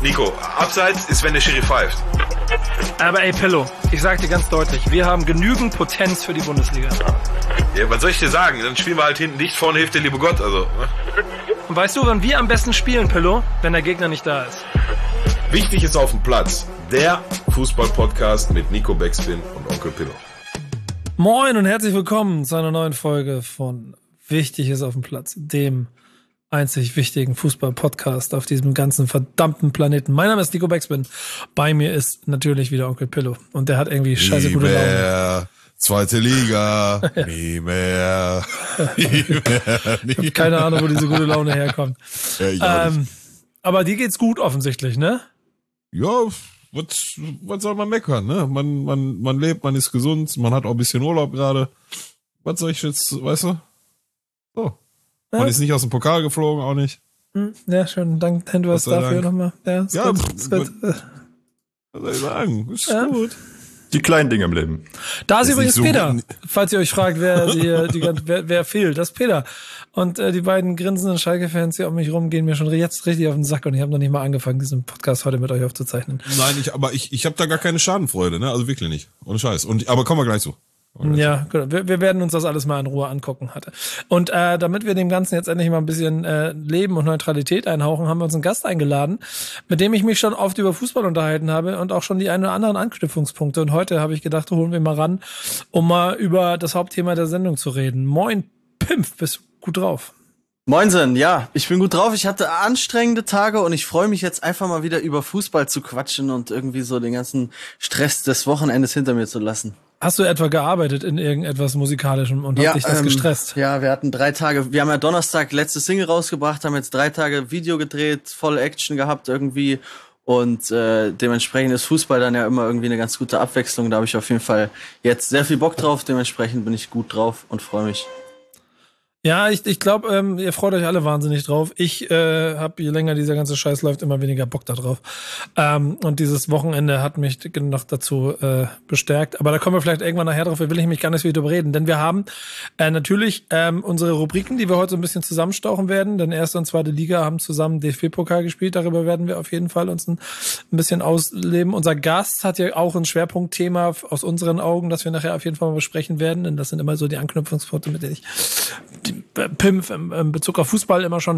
Nico, Abseits ist, wenn der Schiri pfeift. Aber ey, Pillow, ich sag dir ganz deutlich, wir haben genügend Potenz für die Bundesliga. Ja, was soll ich dir sagen? Dann spielen wir halt hinten dicht, vorne hilft der liebe Gott, also. Ne? Und weißt du, wann wir am besten spielen, Pillow? Wenn der Gegner nicht da ist. Wichtig ist auf dem Platz. Der Fußball-Podcast mit Nico Backspin und Onkel Pillow. Moin und herzlich willkommen zu einer neuen Folge von Wichtig ist auf dem Platz, dem einzig wichtigen Fußball-Podcast auf diesem ganzen verdammten Planeten. Mein Name ist Nico Backspin. Bei mir ist natürlich wieder Onkel Pillow. Und der hat irgendwie scheiße gute Laune. Zweite Liga, nie mehr. Ich habe keine Ahnung, wo diese gute Laune herkommt. Ja, aber dir geht's gut offensichtlich, ne? ja, was soll man meckern, ne? Man lebt, man ist gesund, man hat auch ein bisschen Urlaub gerade. Was soll ich jetzt, weißt du? So. Ja. Man ist nicht aus dem Pokal geflogen, auch nicht. Ja, schön. Dank Handwas dafür nochmal. Ja, ist Ja, gut. Ist gut. was soll ich sagen? Ist Ja. gut. Die kleinen Dinge im Leben. Da ist Ist übrigens nicht so Peter, gut. falls ihr euch fragt, wer fehlt. Das ist Peter. Und die beiden grinsenden Schalke-Fans hier um mich rum gehen mir schon jetzt richtig auf den Sack und ich habe noch nicht mal angefangen, diesen Podcast heute mit euch aufzuzeichnen. Nein, ich habe da gar keine Schadenfreude, ne? Also wirklich nicht. Ohne Scheiß. Aber kommen wir gleich zu. Ja, gut. Wir werden uns das alles mal in Ruhe angucken. Und damit wir dem Ganzen jetzt endlich mal ein bisschen Leben und Neutralität einhauchen, haben wir uns einen Gast eingeladen, mit dem ich mich schon oft über Fußball unterhalten habe und auch schon die ein oder anderen Anknüpfungspunkte. Und heute habe ich gedacht, holen wir mal ran, um mal über das Hauptthema der Sendung zu reden. Moin, Pimpf, bist du gut drauf? Moinsen, ja, ich bin gut drauf. Ich hatte anstrengende Tage und ich freue mich jetzt einfach mal wieder über Fußball zu quatschen und irgendwie so den ganzen Stress des Wochenendes hinter mir zu lassen. Hast du etwa gearbeitet in irgendetwas Musikalischem und hat dich das gestresst? Ja, wir hatten 3 Tage, wir haben ja Donnerstag letzte Single rausgebracht, haben jetzt 3 Tage Video gedreht, voll Action gehabt irgendwie und dementsprechend ist Fußball dann ja immer irgendwie eine ganz gute Abwechslung. Da habe ich auf jeden Fall jetzt sehr viel Bock drauf, dementsprechend bin ich gut drauf und freue mich. Ja, ich glaube, ihr freut euch alle wahnsinnig drauf. Ich habe, je länger dieser ganze Scheiß läuft, immer weniger Bock da drauf. Und dieses Wochenende hat mich noch dazu bestärkt. Aber da kommen wir vielleicht irgendwann nachher drauf. Da will ich mich gar nicht so viel drüber reden. Denn wir haben natürlich unsere Rubriken, die wir heute so ein bisschen zusammenstauchen werden. Denn erste und zweite Liga haben zusammen DFB-Pokal gespielt. Darüber werden wir auf jeden Fall uns ein bisschen ausleben. Unser Gast hat ja auch ein Schwerpunktthema aus unseren Augen, das wir nachher auf jeden Fall mal besprechen werden. Denn das sind immer so die Anknüpfungspunkte, mit denen ich Pimpf in Bezug auf Fußball immer schon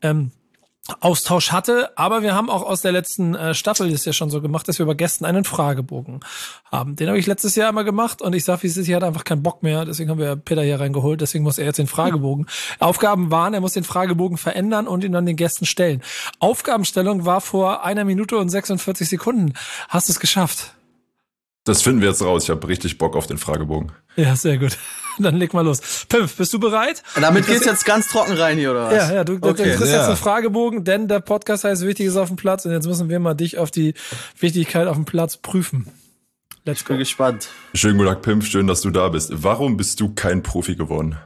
Austausch hatte, aber wir haben auch aus der letzten Staffel das ja schon so gemacht, dass wir bei Gästen einen Fragebogen haben. Den habe ich letztes Jahr immer gemacht und ich sag, wie es ist, hier hat einfach keinen Bock mehr, deswegen haben wir Peter hier reingeholt, deswegen muss er jetzt den Fragebogen. Aufgaben waren, er muss den Fragebogen verändern und ihn dann den Gästen stellen. Aufgabenstellung war vor 1 Minute und 46 Sekunden. Hast du es geschafft? Das finden wir jetzt raus. Ich habe richtig Bock auf den Fragebogen. Ja, sehr gut. Dann leg mal los. Pimpf, bist du bereit? Damit geht's jetzt ganz trocken rein hier, oder was? Ja, du kriegst jetzt einen Fragebogen, denn der Podcast heißt Wichtig ist auf dem Platz und jetzt müssen wir mal dich auf die Wichtigkeit auf dem Platz prüfen. Let's go. Bin gespannt. Schönen guten Tag, Pimp. Schön, dass du da bist. Warum bist du kein Profi geworden?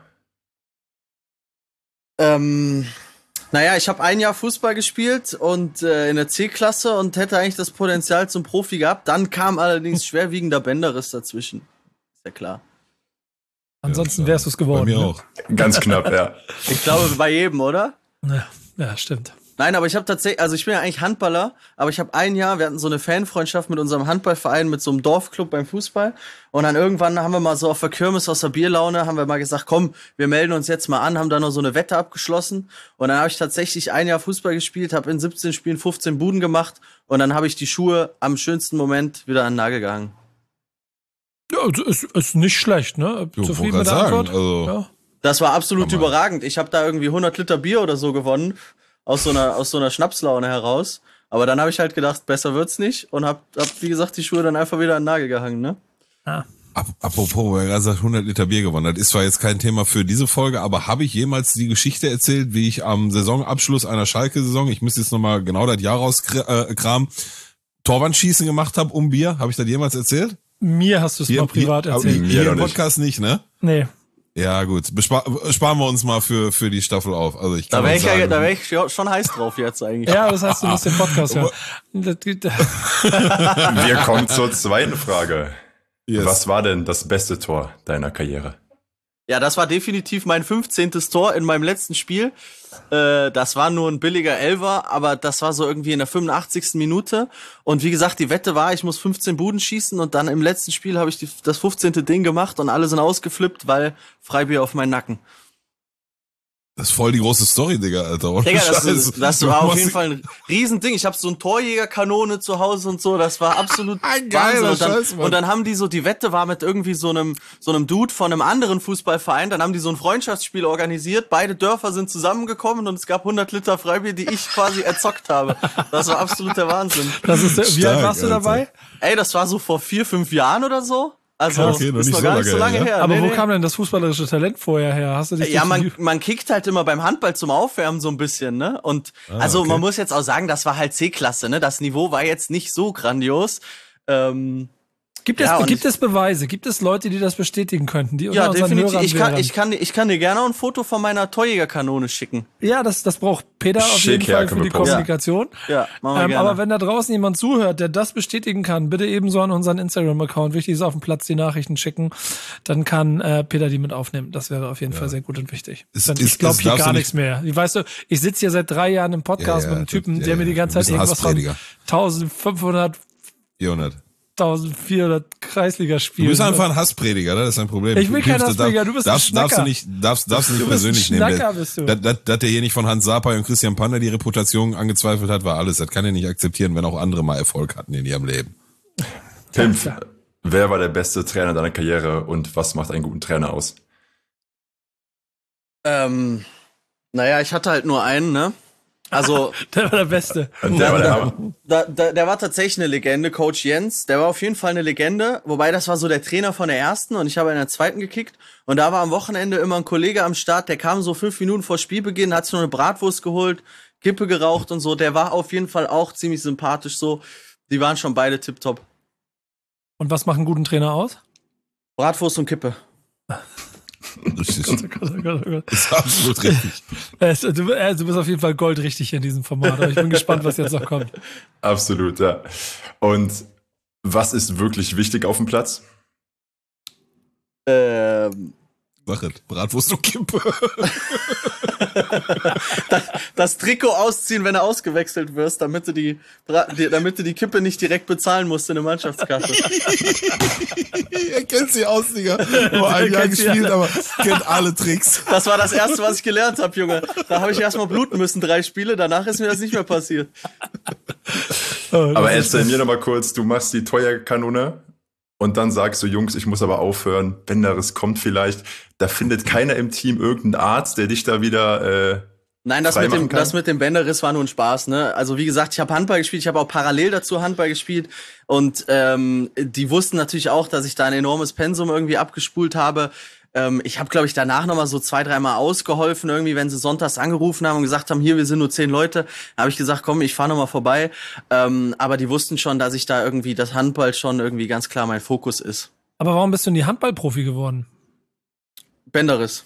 Naja, ich habe 1 Jahr Fußball gespielt und in der C-Klasse und hätte eigentlich das Potenzial zum Profi gehabt. Dann kam allerdings schwerwiegender Bänderriss dazwischen. Ist ja klar. Ansonsten wärst du es geworden. Bei mir ne? auch. Ganz knapp, ja. Ich glaube, bei jedem, oder? Ja, stimmt. Nein, aber ich habe tatsächlich, also ich bin ja eigentlich Handballer, aber ich habe 1 Jahr, wir hatten so eine Fanfreundschaft mit unserem Handballverein, mit so einem Dorfclub beim Fußball und dann irgendwann haben wir mal so auf der Kirmes aus der Bierlaune, haben wir mal gesagt, komm, wir melden uns jetzt mal an, haben da noch so eine Wette abgeschlossen und dann habe ich tatsächlich 1 Jahr Fußball gespielt, habe in 17 Spielen 15 Buden gemacht und dann habe ich die Schuhe am schönsten Moment wieder an den Nagel gehangen. Ja, ist nicht schlecht, ne? Zufrieden mit der Antwort? Also, Ja. Das war absolut Hammer. überragend. Ich habe da irgendwie 100 Liter Bier oder so gewonnen, aus so einer Schnapslaune heraus. Aber dann habe ich halt gedacht, besser wird's nicht und hab wie gesagt, die Schuhe dann einfach wieder an den Nagel gehangen, ne? Ah. Apropos, wer gerade sagt, 100 Liter Bier gewonnen. Das ist zwar jetzt kein Thema für diese Folge, aber habe ich jemals die Geschichte erzählt, wie ich am Saisonabschluss einer Schalke-Saison, ich müsste jetzt nochmal genau das Jahr rauskramen, Torwandschießen gemacht habe um Bier? Habe ich das jemals erzählt? Mir hast du es mal privat erzählt. Hier Mir im noch Podcast nicht, ne? Nee. Ja, gut. Sparen wir uns mal für die Staffel auf. Also ich kann Da wäre ich, sagen, da wär ich schon heiß drauf jetzt eigentlich. Ja, das heißt, du musst den Podcast hören. Wir kommen zur zweiten Frage. yes. Was war denn das beste Tor deiner Karriere? Ja, das war definitiv mein 15. Tor in meinem letzten Spiel. Das war nur ein billiger Elfer, aber das war so irgendwie in der 85. Minute. Und wie gesagt, die Wette war, ich muss 15 Buden schießen und dann im letzten Spiel habe ich das 15. Ding gemacht und alle sind ausgeflippt, weil Freibier auf meinen Nacken. Das ist voll die große Story, Digga, Alter. Ohne Digga, Scheiß. das war auf jeden Fall ein Riesending. Ich habe so eine Torjägerkanone zu Hause und so. Das war absolut Geiler Wahnsinn. Scheiß, Mann. Und dann haben die so, die Wette war mit irgendwie so einem Dude von einem anderen Fußballverein. Dann haben die so ein Freundschaftsspiel organisiert. Beide Dörfer sind zusammengekommen und es gab 100 Liter Freibier, die ich quasi erzockt habe. Das war absoluter Wahnsinn. Das ist, wie alt Stark, warst du dabei? Ey, das war so vor 4-5 Jahren oder so. Also, Okay, noch ist nicht noch so gar nicht so lange lange her, her. Aber Nee, wo nee. kam denn das fußballerische Talent vorher her? Hast du dich Ja, durch die- man kickt halt immer beim Handball zum Aufwärmen so ein bisschen, ne? Und also okay. man muss jetzt auch sagen, das war halt C-Klasse, ne? Das Niveau war jetzt nicht so grandios. Gibt es Beweise? Gibt es Leute, die das bestätigen könnten? Die unter Ja, unseren definitiv. Hörern Ich wären? kann dir gerne auch ein Foto von meiner Torjägerkanone schicken. Ja, das braucht Peter auf Schick, jeden ja, Fall können für wir die posten. Kommunikation. Ja, machen wir gerne. Aber wenn da draußen jemand zuhört, der das bestätigen kann, bitte ebenso an unseren Instagram-Account, wichtig ist auf dem Platz die Nachrichten schicken, dann kann Peter die mit aufnehmen. Das wäre auf jeden Fall sehr gut und wichtig. Ich glaube hier darfst gar du nichts mehr. Weißt du, ich sitze hier seit 3 Jahren im Podcast Ja, mit einem Typen, ja, der mir die ganze Zeit du bist ein irgendwas von Hassprediger. 1500, 400. 1400 Kreisliga Du spielen. bist einfach ein Hassprediger, das ist ein Problem. Ich bin kein Hassprediger, du bist ein darfst Schnacker. du nicht bist persönlich ein nehmen. Schnacker, bist du. Dass der hier nicht von Hans Sapai und Christian Pander die Reputation angezweifelt hat, war alles. Das kann er nicht akzeptieren, wenn auch andere mal Erfolg hatten in ihrem Leben. Pimpf, klar. wer war der beste Trainer deiner Karriere und was macht einen guten Trainer aus? Naja, ich hatte halt nur einen, ne? Also, Der war der Beste. Der war der Hammer. der war tatsächlich eine Legende, Coach Jens. Der war auf jeden Fall eine Legende. Wobei, das war so der Trainer von der ersten und ich habe in der zweiten gekickt. Und da war am Wochenende immer ein Kollege am Start, der kam so 5 Minuten vor Spielbeginn, hat sich noch eine Bratwurst geholt, Kippe geraucht und so. Der war auf jeden Fall auch ziemlich sympathisch so. Die waren schon beide tipptopp. Und was macht einen guten Trainer aus? Bratwurst und Kippe. Richtig. Oh Gott, oh Gott, oh Gott. Das ist absolut richtig. Du bist auf jeden Fall goldrichtig in diesem Format. Aber ich bin gespannt, was jetzt noch kommt. Absolut, ja. Und was ist wirklich wichtig auf dem Platz? Sag es. Bratwurst und Kippe. Das Trikot ausziehen, wenn du ausgewechselt wirst, damit du die Kippe nicht direkt bezahlen musst in der Mannschaftskasse. Ihr kennt sie aus, Digga. Nur ein Jahr kennt sie gespielt, alle. aber kennt alle Tricks. Das war das Erste, was ich gelernt habe, Junge. Da habe ich erstmal bluten müssen, 3 Spiele, danach ist mir das nicht mehr passiert. Aber erzähl mir noch mal kurz, du machst die Torjägerkanone und dann sagst du, Jungs, ich muss aber aufhören, Benderis kommt vielleicht. Da findet keiner im Team irgendeinen Arzt, der dich da wieder Nein, das freimachen kann? das mit dem Bänderriss war nur ein Spaß, ne? Also wie gesagt, ich habe Handball gespielt, ich habe auch parallel dazu Handball gespielt und die wussten natürlich auch, dass ich da ein enormes Pensum irgendwie abgespult habe. Ich habe, glaube ich, danach nochmal so 2-3 Mal ausgeholfen, irgendwie, wenn sie sonntags angerufen haben und gesagt haben, hier, wir sind nur 10 Leute, habe ich gesagt, komm, ich fahre nochmal vorbei. Aber die wussten schon, dass ich da irgendwie, das Handball schon irgendwie ganz klar mein Fokus ist. Aber warum bist du in die Handballprofi geworden? Bänderriss.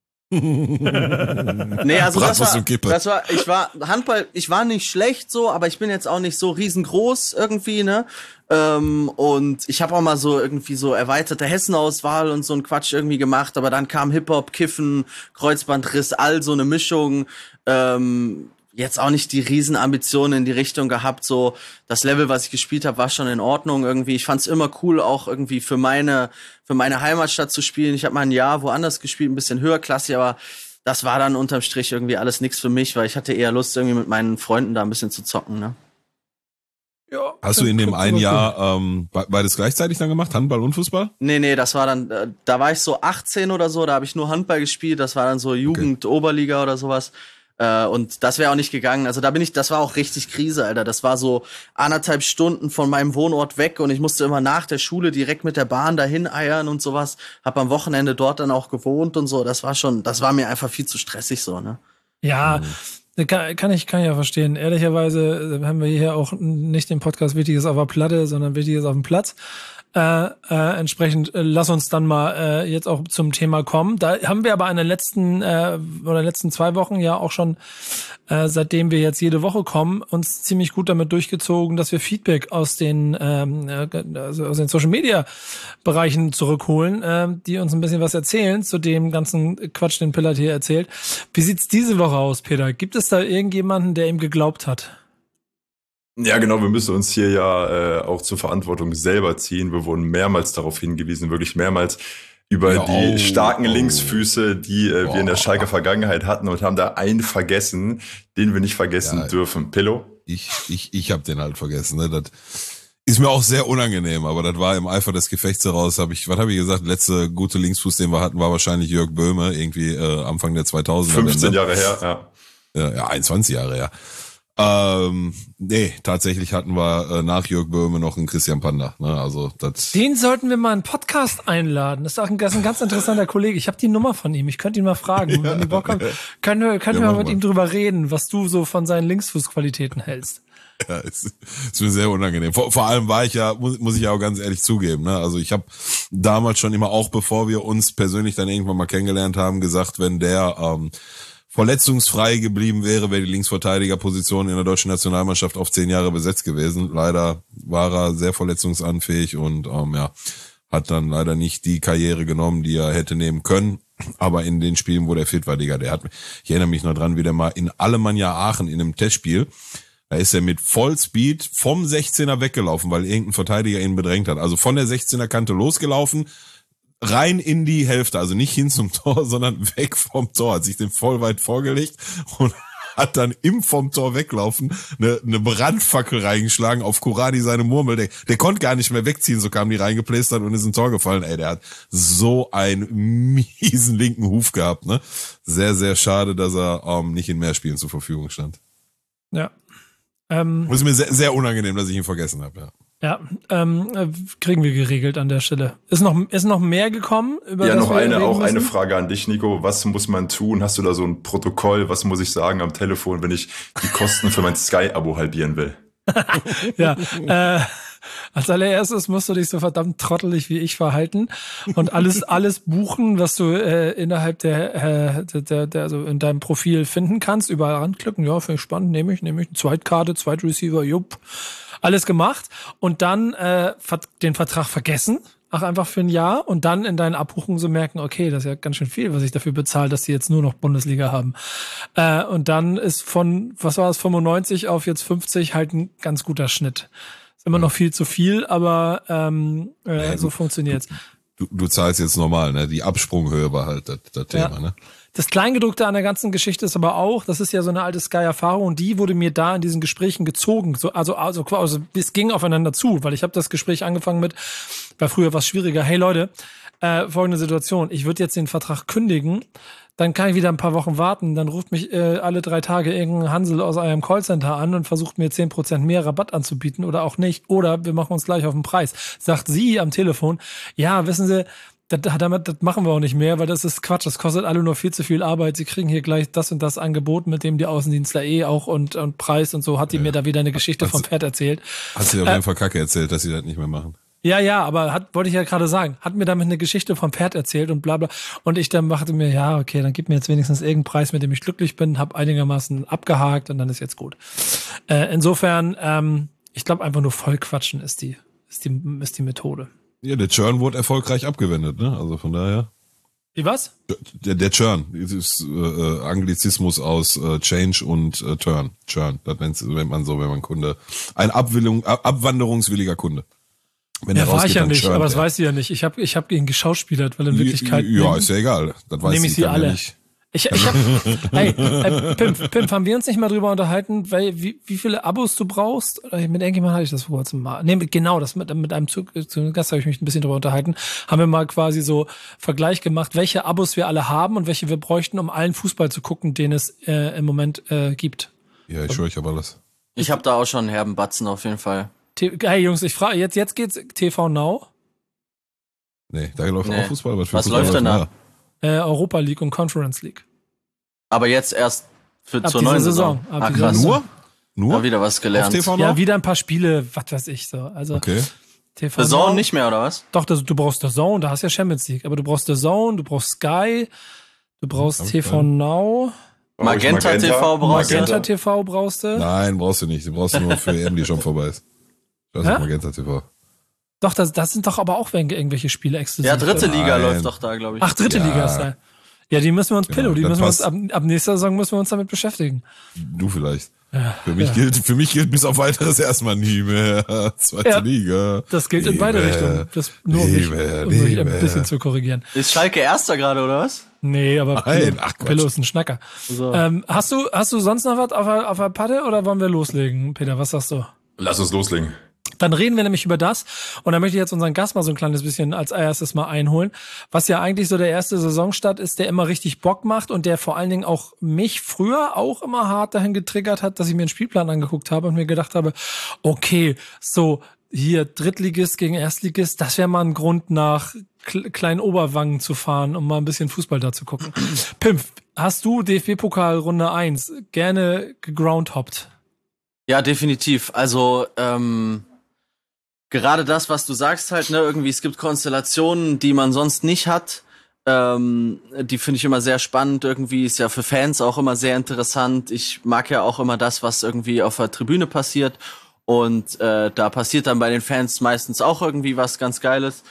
Nee, also Bratwurst und Kippe. ich war nicht schlecht so, aber ich bin jetzt auch nicht so riesengroß irgendwie, ne? Und ich habe auch mal so irgendwie so erweiterte Hessenauswahl und so ein Quatsch irgendwie gemacht, aber dann kam Hip-Hop, Kiffen, Kreuzbandriss, all so eine Mischung. Jetzt auch nicht die Riesenambitionen in die Richtung gehabt, so das Level, was ich gespielt habe, war schon in Ordnung irgendwie. Ich fand's immer cool, auch irgendwie für meine Heimatstadt zu spielen. Ich habe mal ein Jahr woanders gespielt, ein bisschen höherklassig, aber das war dann unterm Strich irgendwie alles nichts für mich, weil ich hatte eher Lust, irgendwie mit meinen Freunden da ein bisschen zu zocken, ne? Ja, Hast du in dem einen Jahr beides gleichzeitig dann gemacht? Handball und Fußball? Nee, das war dann, da war ich so 18 oder so, da habe ich nur Handball gespielt, das war dann so Jugend-Oberliga oder sowas. Und das wäre auch nicht gegangen. Also das war auch richtig Krise, Alter. Das war so 1,5 Stunden von meinem Wohnort weg und ich musste immer nach der Schule direkt mit der Bahn dahin eiern und sowas. Hab am Wochenende dort dann auch gewohnt und so. Das war mir einfach viel zu stressig so, ne? Ja, kann ich ja verstehen. Ehrlicherweise haben wir hier auch nicht den Podcast Wichtiges auf der Platte, sondern Wichtiges auf dem Platz. Entsprechend lass uns dann mal jetzt auch zum Thema kommen. Da haben wir aber in den letzten 2 Wochen ja auch schon, seitdem wir jetzt jede Woche kommen, uns ziemlich gut damit durchgezogen, dass wir Feedback aus den Social Media Bereichen zurückholen, die uns ein bisschen was erzählen zu dem ganzen Quatsch, den Pillard hier erzählt. Wie sieht's diese Woche aus, Peter? Gibt es da irgendjemanden, der ihm geglaubt hat? Ja, genau, wir müssen uns hier ja auch zur Verantwortung selber ziehen. Wir wurden mehrmals darauf hingewiesen, wirklich mehrmals über die starken Linksfüße, die wir in der Schalker Vergangenheit hatten und haben da einen vergessen, den wir nicht vergessen dürfen. Pillow? Ich habe den halt vergessen. Ne? Das ist mir auch sehr unangenehm, aber das war im Eifer des Gefechts heraus. Was habe ich gesagt? Letzte gute Linksfuß, den wir hatten, war wahrscheinlich Jörg Böhme, irgendwie Anfang der 2000er. 15 Jahre her, ja. Ja, 21 Jahre, ja. Nee, tatsächlich hatten wir nach Jörg Böhme noch einen Christian Panda. Ne? Also den sollten wir mal in einen Podcast einladen. Das ist ein ganz interessanter Kollege. Ich habe die Nummer von ihm. Ich könnte ihn mal fragen. Wenn die Bock haben, können wir mal mit ihm drüber reden, was du so von seinen Linksfußqualitäten hältst. Ja, ist mir sehr unangenehm. Vor allem war ich ja, muss ich ja auch ganz ehrlich zugeben, ne? Also ich habe damals schon immer, auch bevor wir uns persönlich dann irgendwann mal kennengelernt haben, gesagt, wenn der verletzungsfrei geblieben wäre die Linksverteidigerposition in der deutschen Nationalmannschaft auf 10 Jahre besetzt gewesen. Leider war er sehr verletzungsanfähig und hat dann leider nicht die Karriere genommen, die er hätte nehmen können. Aber in den Spielen, wo der fit war, Digga, ich erinnere mich noch dran, wie der mal in Alemannia Aachen in einem Testspiel, da ist er mit Vollspeed vom 16er weggelaufen, weil irgendein Verteidiger ihn bedrängt hat. Also von der 16er Kante losgelaufen, rein in die Hälfte, also nicht hin zum Tor, sondern weg vom Tor, hat sich den voll weit vorgelegt und hat dann vom Tor weglaufen eine Brandfackel reingeschlagen auf Kuradi, seine Murmel. Der konnte gar nicht mehr wegziehen, so kam die reingeplästert und ist ins Tor gefallen. Ey, der hat so einen miesen linken Huf gehabt, ne? Sehr, sehr schade, dass er nicht in mehr Spielen zur Verfügung stand. Ja. Ist mir sehr, sehr unangenehm, dass ich ihn vergessen habe, ja. Ja, kriegen wir geregelt an der Stelle. Ist noch mehr gekommen? Eine Frage an dich, Nico. Was muss man tun? Hast du da so ein Protokoll? Was muss ich sagen am Telefon, wenn ich die Kosten für mein Sky-Abo halbieren will? Ja, als allererstes musst du dich so verdammt trottelig wie ich verhalten und alles buchen, was du innerhalb der also in deinem Profil finden kannst. Überall anklicken. Ja, finde ich spannend. Nehme ich. Zweitkarte, Zweitreceiver, jupp. Alles gemacht und dann den Vertrag vergessen, einfach für ein Jahr und dann in deinen Abbuchungen so merken, okay, das ist ja ganz schön viel, was ich dafür bezahle, dass die jetzt nur noch Bundesliga haben. Und dann ist von, 95 auf jetzt 50 halt ein ganz guter Schnitt. Ist immer noch viel zu viel, aber so funktioniert's. Du zahlst jetzt normal, ne? Die Absprunghöhe war halt das Thema, ne? Das Kleingedruckte an der ganzen Geschichte ist aber auch, das ist ja so eine alte Sky-Erfahrung und die wurde mir da in diesen Gesprächen gezogen. Also es ging aufeinander zu, weil ich habe das Gespräch angefangen mit, weil früher war es schwieriger, hey Leute, folgende Situation, ich würde jetzt den Vertrag kündigen, dann kann ich wieder ein paar Wochen warten, dann ruft mich alle 3 Tage irgendein Hansel aus einem Callcenter an und versucht mir 10% mehr Rabatt anzubieten oder auch nicht, oder wir machen uns gleich auf den Preis. Sagt sie am Telefon, ja, wissen Sie, das machen wir auch nicht mehr, weil das ist Quatsch. Das kostet alle nur viel zu viel Arbeit. Sie kriegen hier gleich das und das Angebot, mit dem die Außendienstler auch und Preis und so. Hat die mir da wieder eine Geschichte vom Pferd erzählt. Hast du auf jeden Fall Kacke erzählt, dass sie das nicht mehr machen? Ja, aber wollte ich ja gerade sagen. Hat mir damit eine Geschichte vom Pferd erzählt und bla bla. Und ich dann machte mir, ja, okay, dann gib mir jetzt wenigstens irgendeinen Preis, mit dem ich glücklich bin, hab einigermaßen abgehakt und dann ist jetzt gut. Insofern, ich glaube einfach nur voll quatschen ist die Methode. Ja, der Churn wurde erfolgreich abgewendet, ne? Also von daher. Wie was? Der Churn, das ist Anglizismus aus Change und Turn. Churn, das nennt man so, wenn man Kunde, ein abwanderungswilliger Kunde. Wenn ja, war ich ja nicht, aber das weiß sie ja nicht. Ich hab ihn geschauspielert, weil in Wirklichkeit. Ja, ist ja egal. Das weiß ich sie alle. Ja nicht. Ich hab, hey, Pimp, haben wir uns nicht mal drüber unterhalten, weil wie viele Abos du brauchst? Mit irgendjemandem hatte ich das vor kurzem mal. Nee, genau, das mit einem Gast habe ich mich ein bisschen drüber unterhalten. Haben wir mal quasi so Vergleich gemacht, welche Abos wir alle haben und welche wir bräuchten, um allen Fußball zu gucken, den es im Moment gibt. Ja, ich habe alles. Ich habe da auch schon einen herben Batzen auf jeden Fall. Hey Jungs, ich frage, jetzt geht's TV Now? Nee, da läuft auch Fußball. Was läuft denn da? Europa League und Conference League. Aber jetzt erst zur neuen Saison. Nur? Hab wieder was gelernt. Ja, wieder ein paar Spiele, was weiß ich so. Also okay. The Zone nicht mehr, oder was? Doch, du brauchst The Zone, da hast du ja Champions League. Aber du brauchst The Zone, du brauchst Sky, du brauchst TV Now. Magenta TV brauchst du. Magenta TV brauchst du. Nein, brauchst du nicht. Du brauchst nur für EM, die schon vorbei ist. Das ist Magenta TV. Doch, das sind doch aber auch irgendwelche Spiele exklusiv. Ja, dritte Liga läuft doch da, glaube ich. Ach, dritte Liga ist da. Ja, die müssen wir uns Genau, die müssen wir uns ab nächster Saison müssen wir uns damit beschäftigen. Du vielleicht. Ja, Für mich gilt bis auf weiteres erstmal nie mehr. Zweite Liga. Das gilt in beide Richtungen. Das nur um mich ein bisschen zu korrigieren. Ist Schalke Erster gerade, oder was? Nee, aber Pillow ist ein Schnacker. So. Hast du sonst noch was auf der Patte oder wollen wir loslegen, Peter? Was sagst du? Lass uns loslegen. Dann reden wir nämlich über das, und da möchte ich jetzt unseren Gast mal so ein kleines bisschen als erstes mal einholen, was ja eigentlich so der erste Saisonstart ist, der immer richtig Bock macht und der vor allen Dingen auch mich früher auch immer hart dahin getriggert hat, dass ich mir einen Spielplan angeguckt habe und mir gedacht habe, okay, so hier Drittligist gegen Erstligist, das wäre mal ein Grund, nach kleinen Oberwangen zu fahren, um mal ein bisschen Fußball da zu gucken. Pimp, hast du DFB-Pokal Runde 1 gerne gegroundhoppt? Ja, definitiv. Also, gerade das, was du sagst halt, ne, irgendwie, es gibt Konstellationen, die man sonst nicht hat. Die finde ich immer sehr spannend. Irgendwie ist ja für Fans auch immer sehr interessant. Ich mag ja auch immer das, was irgendwie auf der Tribüne passiert. Und da passiert dann bei den Fans meistens auch irgendwie was ganz Geiles.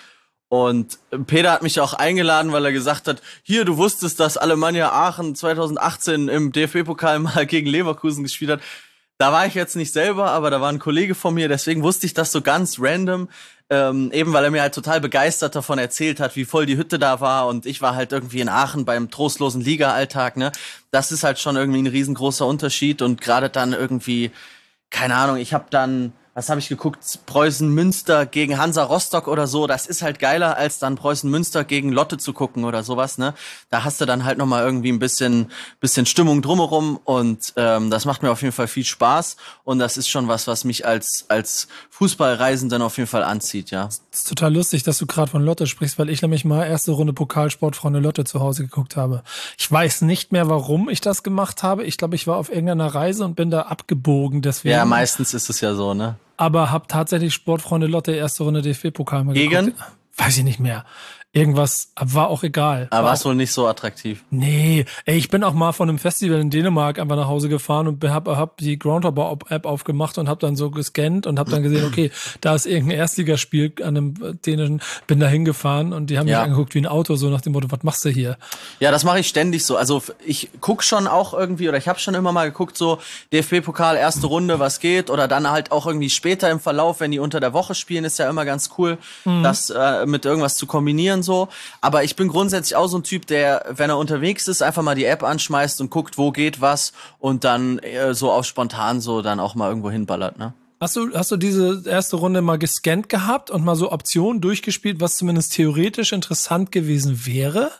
Und Peter hat mich auch eingeladen, weil er gesagt hat, hier, du wusstest, dass Alemannia Aachen 2018 im DFB-Pokal mal gegen Leverkusen gespielt hat. Da war ich jetzt nicht selber, aber da war ein Kollege von mir, deswegen wusste ich das so ganz random, eben weil er mir halt total begeistert davon erzählt hat, wie voll die Hütte da war, und ich war halt irgendwie in Aachen beim trostlosen Liga-Alltag, ne? Das ist halt schon irgendwie ein riesengroßer Unterschied, und gerade dann irgendwie, keine Ahnung, ich habe dann, was habe ich geguckt, Preußen-Münster gegen Hansa Rostock oder so, das ist halt geiler, als dann Preußen-Münster gegen Lotte zu gucken oder sowas, ne? Da hast du dann halt nochmal irgendwie ein bisschen Stimmung drumherum, und das macht mir auf jeden Fall viel Spaß, und das ist schon was mich als Fußballreisenden auf jeden Fall anzieht, ja. Das ist total lustig, dass du gerade von Lotte sprichst, weil ich nämlich mal erste Runde Pokalsportfreunde Lotte zu Hause geguckt habe. Ich weiß nicht mehr, warum ich das gemacht habe. Ich glaube, ich war auf irgendeiner Reise und bin da abgebogen, deswegen. Ja, meistens ist es ja so, ne? Aber hab tatsächlich Sportfreunde Lotte erste Runde DFB-Pokal mal geguckt. Gegen? Weiß ich nicht mehr. Irgendwas, war auch egal. Aber war es wohl nicht so attraktiv. Nee, ich bin auch mal von einem Festival in Dänemark einfach nach Hause gefahren und hab die Groundhopper-App aufgemacht und hab dann so gescannt und hab dann gesehen, okay, da ist irgendein Erstligaspiel an einem dänischen, bin da hingefahren und die haben mich angeguckt wie ein Auto, so nach dem Motto, was machst du hier? Ja, das mache ich ständig so. Also ich guck schon auch irgendwie, oder ich habe schon immer mal geguckt, so DFB-Pokal, erste Runde, was geht, oder dann halt auch irgendwie später im Verlauf, wenn die unter der Woche spielen, ist ja immer ganz cool, das mit irgendwas zu kombinieren, so. Aber ich bin grundsätzlich auch so ein Typ, der, wenn er unterwegs ist, einfach mal die App anschmeißt und guckt, wo geht was, und dann so auf spontan so dann auch mal irgendwo hinballert, ne? Hast du diese erste Runde mal gescannt gehabt und mal so Optionen durchgespielt, was zumindest theoretisch interessant gewesen wäre?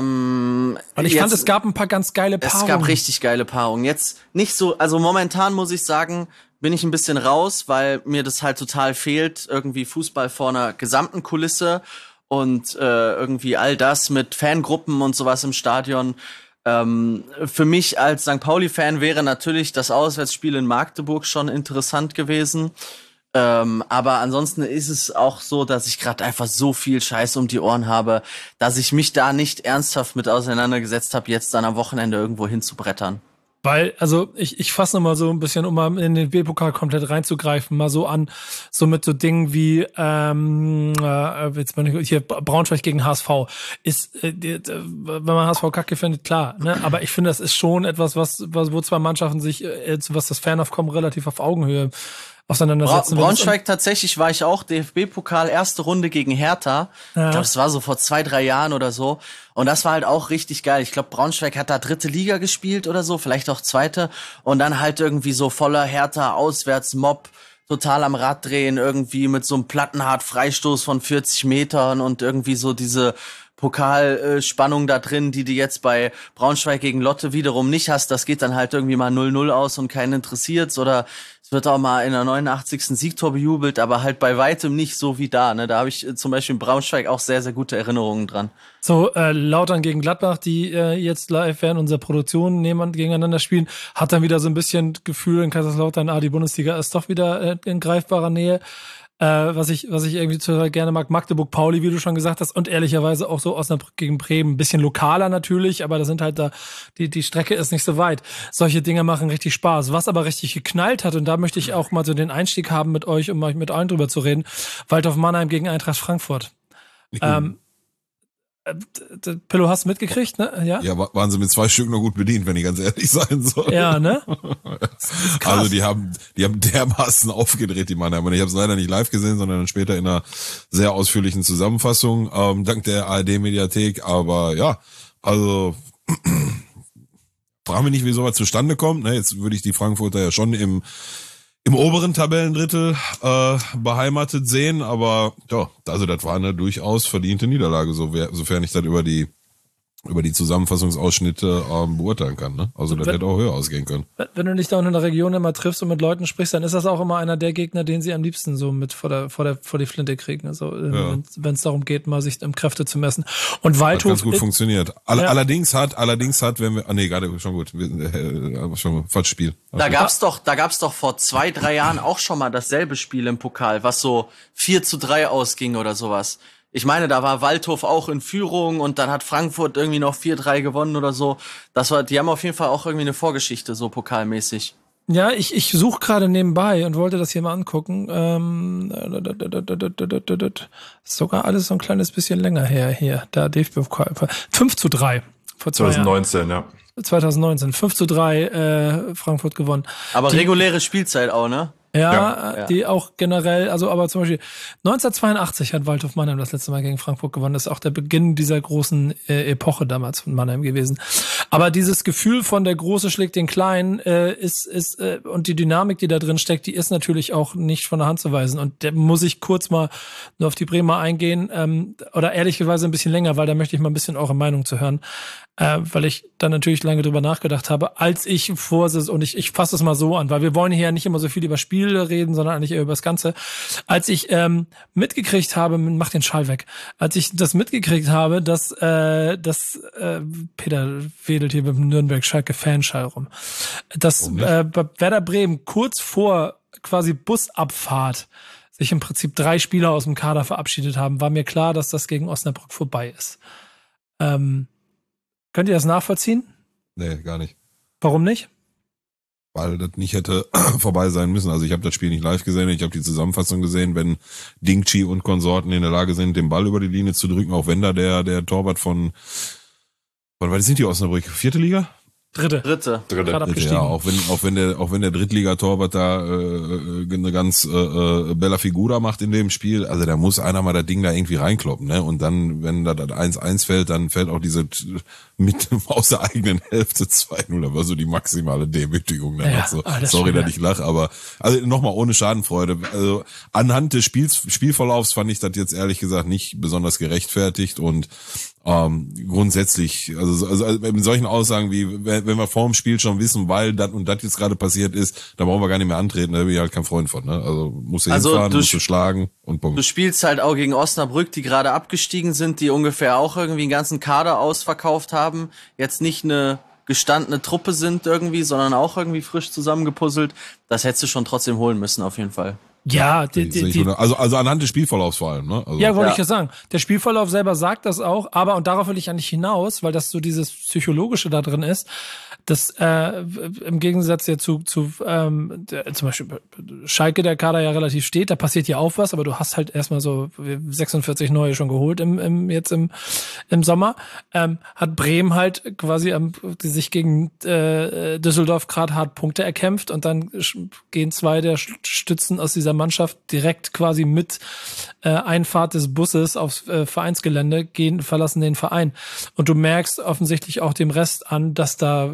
Weil ich fand, es gab ein paar ganz geile Paarungen. Es gab richtig geile Paarungen. Jetzt nicht so, also momentan muss ich sagen, bin ich ein bisschen raus, weil mir das halt total fehlt, irgendwie Fußball vor einer gesamten Kulisse und irgendwie all das mit Fangruppen und sowas im Stadion. Für mich als St. Pauli-Fan wäre natürlich das Auswärtsspiel in Magdeburg schon interessant gewesen. Aber ansonsten ist es auch so, dass ich gerade einfach so viel Scheiß um die Ohren habe, dass ich mich da nicht ernsthaft mit auseinandergesetzt habe, jetzt dann am Wochenende irgendwo hinzubrettern. Weil, also ich fasse nochmal so ein bisschen, um mal in den B-Pokal komplett reinzugreifen, mal so an, so mit so Dingen wie jetzt mal hier Braunschweig gegen HSV. Ist, wenn man HSV kacke findet, klar, ne? Aber ich finde, das ist schon etwas, wo zwei Mannschaften sich, was das Fernaufkommen, relativ auf Augenhöhe auseinandersetzen. Braunschweig tatsächlich war ich auch DFB-Pokal erste Runde gegen Hertha. Ja. Ich glaube, das war so vor 2-3 Jahren oder so. Und das war halt auch richtig geil. Ich glaube, Braunschweig hat da dritte Liga gespielt oder so, vielleicht auch zweite. Und dann halt irgendwie so voller Hertha Auswärtsmob, total am Rad drehen, irgendwie mit so einem Plattenhart-Freistoß von 40 Metern und irgendwie so diese Pokalspannung da drin, die du jetzt bei Braunschweig gegen Lotte wiederum nicht hast. Das geht dann halt irgendwie mal 0-0 aus und keinen interessiert's, oder es wird auch mal in der 89. Siegtor bejubelt, aber halt bei weitem nicht so wie da. Ne? Da habe ich zum Beispiel in Braunschweig auch sehr, sehr gute Erinnerungen dran. So, Lautern gegen Gladbach, die jetzt live während unserer Produktion gegeneinander spielen, hat dann wieder so ein bisschen Gefühl in Kaiserslautern, die Bundesliga ist doch wieder in greifbarer Nähe. was ich irgendwie total gerne mag. Magdeburg-Pauli, wie du schon gesagt hast, und ehrlicherweise auch so Osnabrück gegen Bremen. Ein bisschen lokaler natürlich, aber da sind halt die Strecke ist nicht so weit. Solche Dinge machen richtig Spaß. Was aber richtig geknallt hat, und da möchte ich auch mal so den Einstieg haben mit euch, um mal mit allen drüber zu reden, Waldhof Mannheim gegen Eintracht Frankfurt. Pillow, hast du mitgekriegt, ne? Ja, waren sie mit 2 Stück noch gut bedient, wenn ich ganz ehrlich sein soll. Ja, ne? Also die haben dermaßen aufgedreht, die Mannheim. Und ich habe es leider nicht live gesehen, sondern dann später in einer sehr ausführlichen Zusammenfassung, dank der ARD-Mediathek. Aber ja, also frage mich nicht, wie sowas zustande kommt. Ne? Jetzt würde ich die Frankfurter ja schon im oberen Tabellendrittel beheimatet sehen, aber ja, also das war eine durchaus verdiente Niederlage, sofern ich das über die Zusammenfassungsausschnitte beurteilen kann. Ne? Also das hätte auch höher ausgehen können. Wenn du dich da in der Region immer triffst und mit Leuten sprichst, dann ist das auch immer einer der Gegner, den sie am liebsten so mit vor die Flinte kriegen. Also wenn es darum geht, mal sich Kräfte zu messen. Und Waldhof hat ganz gut funktioniert. Allerdings hat, wenn wir, gerade schon gut, schon falsches Spiel. Da gab's doch vor 2-3 Jahren auch schon mal dasselbe Spiel im Pokal, was so 4-3 ausging oder sowas. Ich meine, da war Waldhof auch in Führung und dann hat Frankfurt irgendwie noch 4-3 gewonnen oder so. Die haben auf jeden Fall auch irgendwie eine Vorgeschichte, so pokalmäßig. Ja, ich suche gerade nebenbei und wollte das hier mal angucken. Sogar alles so ein kleines bisschen länger her hier. Da DFB-Pokal 5-3 vor 2 2019, Jahren. 2019, 5-3 Frankfurt gewonnen. Aber reguläre Spielzeit auch, ne? Ja, die auch generell, also aber zum Beispiel 1982 hat Waldhof Mannheim das letzte Mal gegen Frankfurt gewonnen. Das ist auch der Beginn dieser großen Epoche damals von Mannheim gewesen. Aber dieses Gefühl von der Große schlägt den Kleinen ist und die Dynamik, die da drin steckt, die ist natürlich auch nicht von der Hand zu weisen. Und da muss ich kurz mal nur auf die Bremer eingehen oder ehrlicherweise ein bisschen länger, weil da möchte ich mal ein bisschen eure Meinung zu hören. Weil ich dann natürlich lange drüber nachgedacht habe, als ich und ich fasse es mal so an, weil wir wollen hier ja nicht immer so viel über Spiele reden, sondern eigentlich eher über das Ganze. Als ich mitgekriegt habe, mach den Schall weg, als ich das mitgekriegt habe, dass Peter wedelt hier mit dem Nürnberg-Schalke-Fanschall rum, dass Werder Bremen kurz vor quasi Busabfahrt sich im Prinzip 3 Spieler aus dem Kader verabschiedet haben, war mir klar, dass das gegen Osnabrück vorbei ist. Könnt ihr das nachvollziehen? Nee, gar nicht. Warum nicht? Weil das nicht hätte vorbei sein müssen. Also ich habe das Spiel nicht live gesehen, ich habe die Zusammenfassung gesehen, wenn Dingchi und Konsorten in der Lage sind, den Ball über die Linie zu drücken, auch wenn da der Torwart von was sind die Osnabrück? 4. Liga? Dritte. Gerade abgestiegen. Ja, auch wenn der Drittligatorwart da eine ganz bella Figura macht in dem Spiel, also da muss einer mal das Ding da irgendwie reinkloppen, ne? Und dann, wenn da das 1-1 fällt, dann fällt auch diese mit aus der eigenen Hälfte 2-0, da war so die maximale Demütigung dann auch so. Sorry, dass ich lache, aber also nochmal ohne Schadenfreude. Also anhand des Spielverlaufs fand ich das jetzt ehrlich gesagt nicht besonders gerechtfertigt und grundsätzlich, also mit solchen Aussagen wie, wenn wir vor dem Spiel schon wissen, weil das und das jetzt gerade passiert ist, da brauchen wir gar nicht mehr antreten, da bin ich halt kein Freund von, ne? Also musst du hinfahren, musst du schlagen und Punkt. Du spielst halt auch gegen Osnabrück, die gerade abgestiegen sind, die ungefähr auch irgendwie einen ganzen Kader ausverkauft haben, jetzt nicht eine gestandene Truppe sind irgendwie, sondern auch irgendwie frisch zusammengepuzzelt. Das hättest du schon trotzdem holen müssen, auf jeden Fall. Ja, also anhand des Spielverlaufs vor allem, ne? Also. Ja, wollte ich ja sagen. Der Spielverlauf selber sagt das auch, aber, und darauf will ich eigentlich hinaus, weil das so dieses Psychologische da drin ist, dass im Gegensatz ja zu zum Beispiel Schalke, der Kader ja relativ steht, da passiert ja auch was, aber du hast halt erstmal so 46 neue schon geholt im Sommer. Hat Bremen halt quasi sich gegen Düsseldorf gerade hart Punkte erkämpft und dann gehen 2 der Stützen aus dieser Mannschaft direkt quasi mit Einfahrt des Busses aufs Vereinsgelände, verlassen den Verein. Und du merkst offensichtlich auch dem Rest an, dass da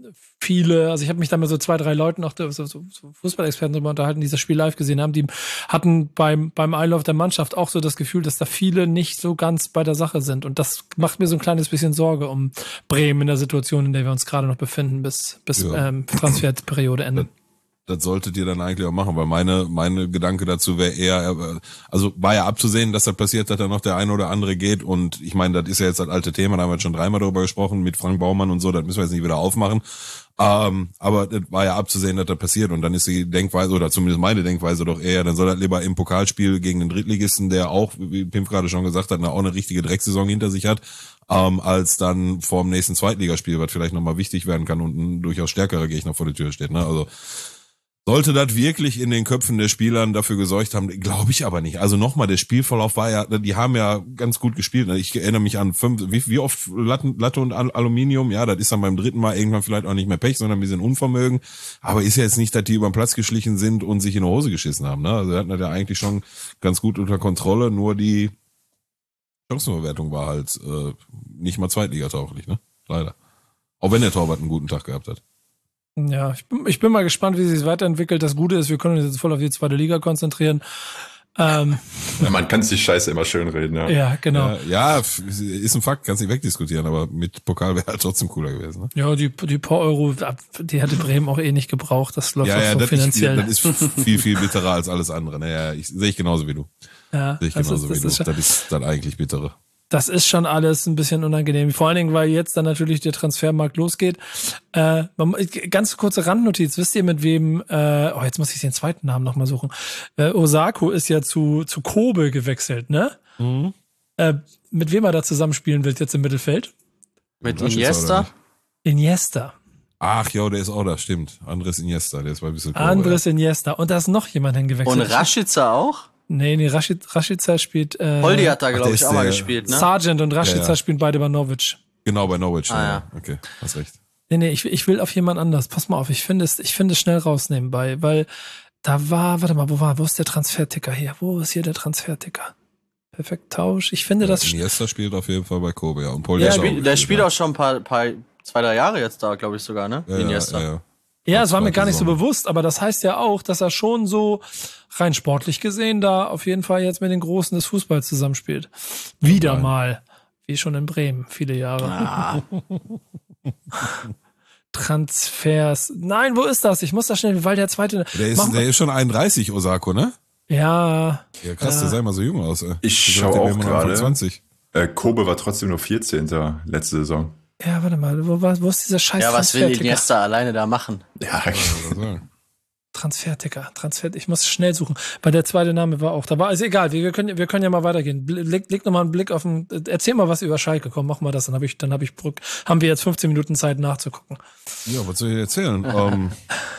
viele, also ich habe mich da mit so 2, 3 Leuten, auch so Fußballexperten drüber unterhalten, die das Spiel live gesehen haben, die hatten beim Einlauf der Mannschaft auch so das Gefühl, dass da viele nicht so ganz bei der Sache sind. Und das macht mir so ein kleines bisschen Sorge um Bremen in der Situation, in der wir uns gerade noch befinden, bis Transferperiode endet. Das solltet ihr dann eigentlich auch machen, weil meine Gedanke dazu wäre eher, also war ja abzusehen, dass das passiert, dass da noch der eine oder andere geht und ich meine, das ist ja jetzt das alte Thema, da haben wir jetzt schon 3-mal darüber gesprochen mit Frank Baumann und so, das müssen wir jetzt nicht wieder aufmachen, Aber das war ja abzusehen, dass das passiert. Und dann ist die Denkweise, oder zumindest meine Denkweise doch eher, dann soll er lieber im Pokalspiel gegen den Drittligisten, der auch, wie Pimp gerade schon gesagt hat, auch eine richtige Drecksaison hinter sich hat, als dann vor dem nächsten Zweitligaspiel, was vielleicht nochmal wichtig werden kann und ein durchaus stärkerer Gegner vor der Tür steht. Ne? Also sollte das wirklich in den Köpfen der Spielern dafür gesorgt haben, glaube ich aber nicht. Also nochmal, der Spielverlauf war ja, die haben ja ganz gut gespielt. Ich erinnere mich an wie oft Latte und Aluminium, ja, das ist dann beim dritten Mal irgendwann vielleicht auch nicht mehr Pech, sondern ein bisschen Unvermögen. Aber ist ja jetzt nicht, dass die über den Platz geschlichen sind und sich in die Hose geschissen haben. Ne? Also wir hatten das ja eigentlich schon ganz gut unter Kontrolle, nur die Chancenverwertung war halt nicht mal zweitligatauglich, ne? Leider. Auch wenn der Torwart einen guten Tag gehabt hat. Ja, ich bin mal gespannt, wie sich weiterentwickelt. Das Gute ist, wir können uns jetzt voll auf die zweite Liga konzentrieren. Ja, man kann sich Scheiße immer schön reden, ja. Ja, genau. Ja, ist ein Fakt, kannst nicht wegdiskutieren, aber mit Pokal wäre halt trotzdem cooler gewesen. Ne? Ja, die paar Euro, die hätte Bremen auch eh nicht gebraucht. Das läuft auch so finanziell. Das ist viel, viel bitterer als alles andere. Naja, sehe ich genauso wie du. Ja, sehe ich genauso wie du. Das ist dann eigentlich bittere. Das ist schon alles ein bisschen unangenehm. Vor allen Dingen, weil jetzt dann natürlich der Transfermarkt losgeht. Ganz kurze Randnotiz. Wisst ihr, mit wem, jetzt muss ich den zweiten Namen nochmal suchen. Osako ist ja zu Kobe gewechselt, ne? Mhm. Mit wem er da zusammenspielen will jetzt im Mittelfeld? Mit Iniesta? Iniesta. Ach ja, der ist auch da, stimmt. Andres Iniesta, der ist mal ein bisschen Kobe, Andres Iniesta. Und da ist noch jemand hingewechselt. Und Rashica auch? Nee, Rashica spielt. Holdi hat da, glaube ich, auch mal gespielt, ne? Sargent und Rashica spielen beide bei Norwich. Genau, bei Norwich. Ja. Okay, hast recht. Nee, ich will auf jemand anders. Pass mal auf, ich finde es schnell raus nebenbei, weil da war, warte mal, wo ist der Transferticker hier? Wo ist hier der Transferticker? Perfekt Tausch. Ich finde das. Iniesta spielt auf jeden Fall bei Kobe, ja. Und Paul der spielt auch schon ein paar 2-3 Jahre jetzt da, glaube ich sogar, ne? Iniesta. Ja, es war mir gar nicht so bewusst, aber das heißt ja auch, dass er schon so rein sportlich gesehen da auf jeden Fall jetzt mit den Großen des Fußballs zusammenspielt. Wieder mal. Wie schon in Bremen, viele Jahre. Ah. Transfers. Nein, wo ist das? Ich muss da schnell, weil der zweite. Der ist schon 31, Osako, ne? Ja. Ja, krass, der sah immer so jung aus, ey. Ich schaue auch gerade. Kobe war trotzdem nur 14. letzte Saison. Ja, warte mal, wo ist dieser scheiß Transferticker? Ja, was will Iniesta alleine da machen? Ja, Transferticker, ich muss schnell suchen, weil der zweite Name war auch da. War also egal, wir können ja mal weitergehen. Leg nochmal einen Blick auf erzähl mal was über Schalke, komm, mach mal das, haben wir jetzt 15 Minuten Zeit nachzugucken. Ja, was soll ich erzählen?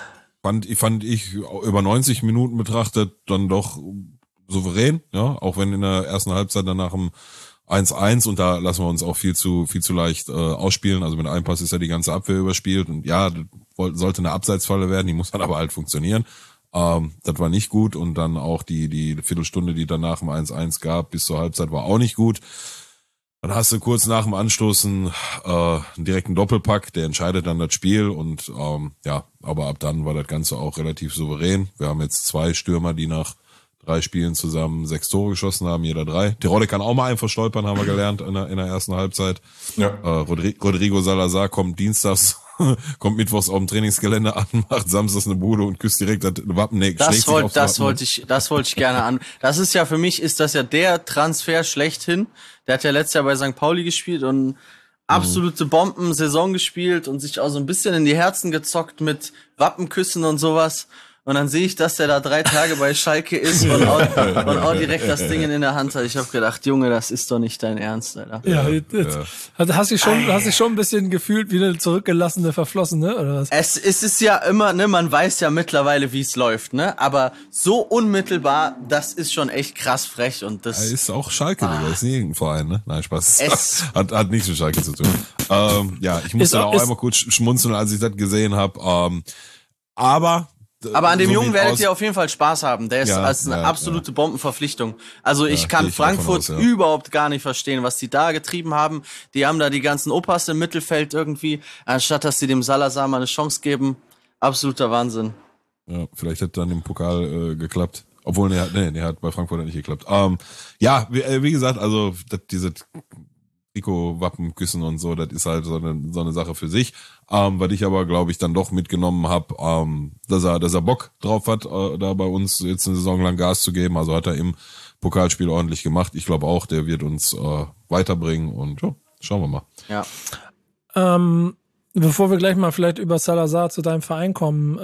fand ich über 90 Minuten betrachtet dann doch souverän, ja, auch wenn in der ersten Halbzeit danach im 1-1 und da lassen wir uns auch viel zu leicht ausspielen. Also mit einem Pass ist ja die ganze Abwehr überspielt und ja, sollte eine Abseitsfalle werden, die muss dann aber halt funktionieren. Das war nicht gut und dann auch die Viertelstunde, die danach im 1-1 gab, bis zur Halbzeit war auch nicht gut. Dann hast du kurz nach dem Anstoßen einen direkten Doppelpack, der entscheidet dann das Spiel und aber ab dann war das Ganze auch relativ souverän. Wir haben jetzt 2 Stürmer, die nach 3 Spielen zusammen 6 Tore geschossen haben, jeder 3. Terodde kann auch mal einen verstolpern, haben wir gelernt in der ersten Halbzeit. Ja. Rodrigo Salazar kommt mittwochs auf dem Trainingsgelände an, macht samstags eine Bude und küsst direkt das Wappen. Nee, das wollte ich gerne an. Das ist ja für mich, ist das ja der Transfer schlechthin. Der hat ja letztes Jahr bei St. Pauli gespielt und absolute Bomben-Saison gespielt und sich auch so ein bisschen in die Herzen gezockt mit Wappenküssen und sowas. Und dann sehe ich, dass der da 3 Tage bei Schalke ist und auch direkt das Ding in der Hand hat. Ich habe gedacht, Junge, das ist doch nicht dein Ernst, Alter. Ja. Hast du schon ein bisschen gefühlt wie eine zurückgelassene Verflossene, oder was? Es ist ja immer, ne, man weiß ja mittlerweile, wie es läuft, ne? Aber so unmittelbar, das ist schon echt krass frech und das. Er ist auch Schalke, Digga. Ist nicht irgendein Verein, ne? Nein, Spaß. Hat nichts mit Schalke zu tun. Ich musste auch einmal kurz schmunzeln, als ich das gesehen habe. Aber an dem Jungen werdet ihr auf jeden Fall Spaß haben. Der ist als eine absolute Bombenverpflichtung. Also ich kann Frankfurt überhaupt gar nicht verstehen, was die da getrieben haben. Die haben da die ganzen Opas im Mittelfeld irgendwie, anstatt dass sie dem Salazar mal eine Chance geben. Absoluter Wahnsinn. Ja, vielleicht hat dann im Pokal geklappt. Obwohl, der hat bei Frankfurt nicht geklappt. Wie gesagt, also diese Trikot-Wappen küssen und so, das ist halt so eine Sache für sich. Was ich aber, glaube ich, dann doch mitgenommen habe, dass er Bock drauf hat, da bei uns jetzt eine Saison lang Gas zu geben. Also hat er im Pokalspiel ordentlich gemacht. Ich glaube auch, der wird uns weiterbringen und schauen wir mal. Ja. Bevor wir gleich mal vielleicht über Salazar zu deinem Verein kommen,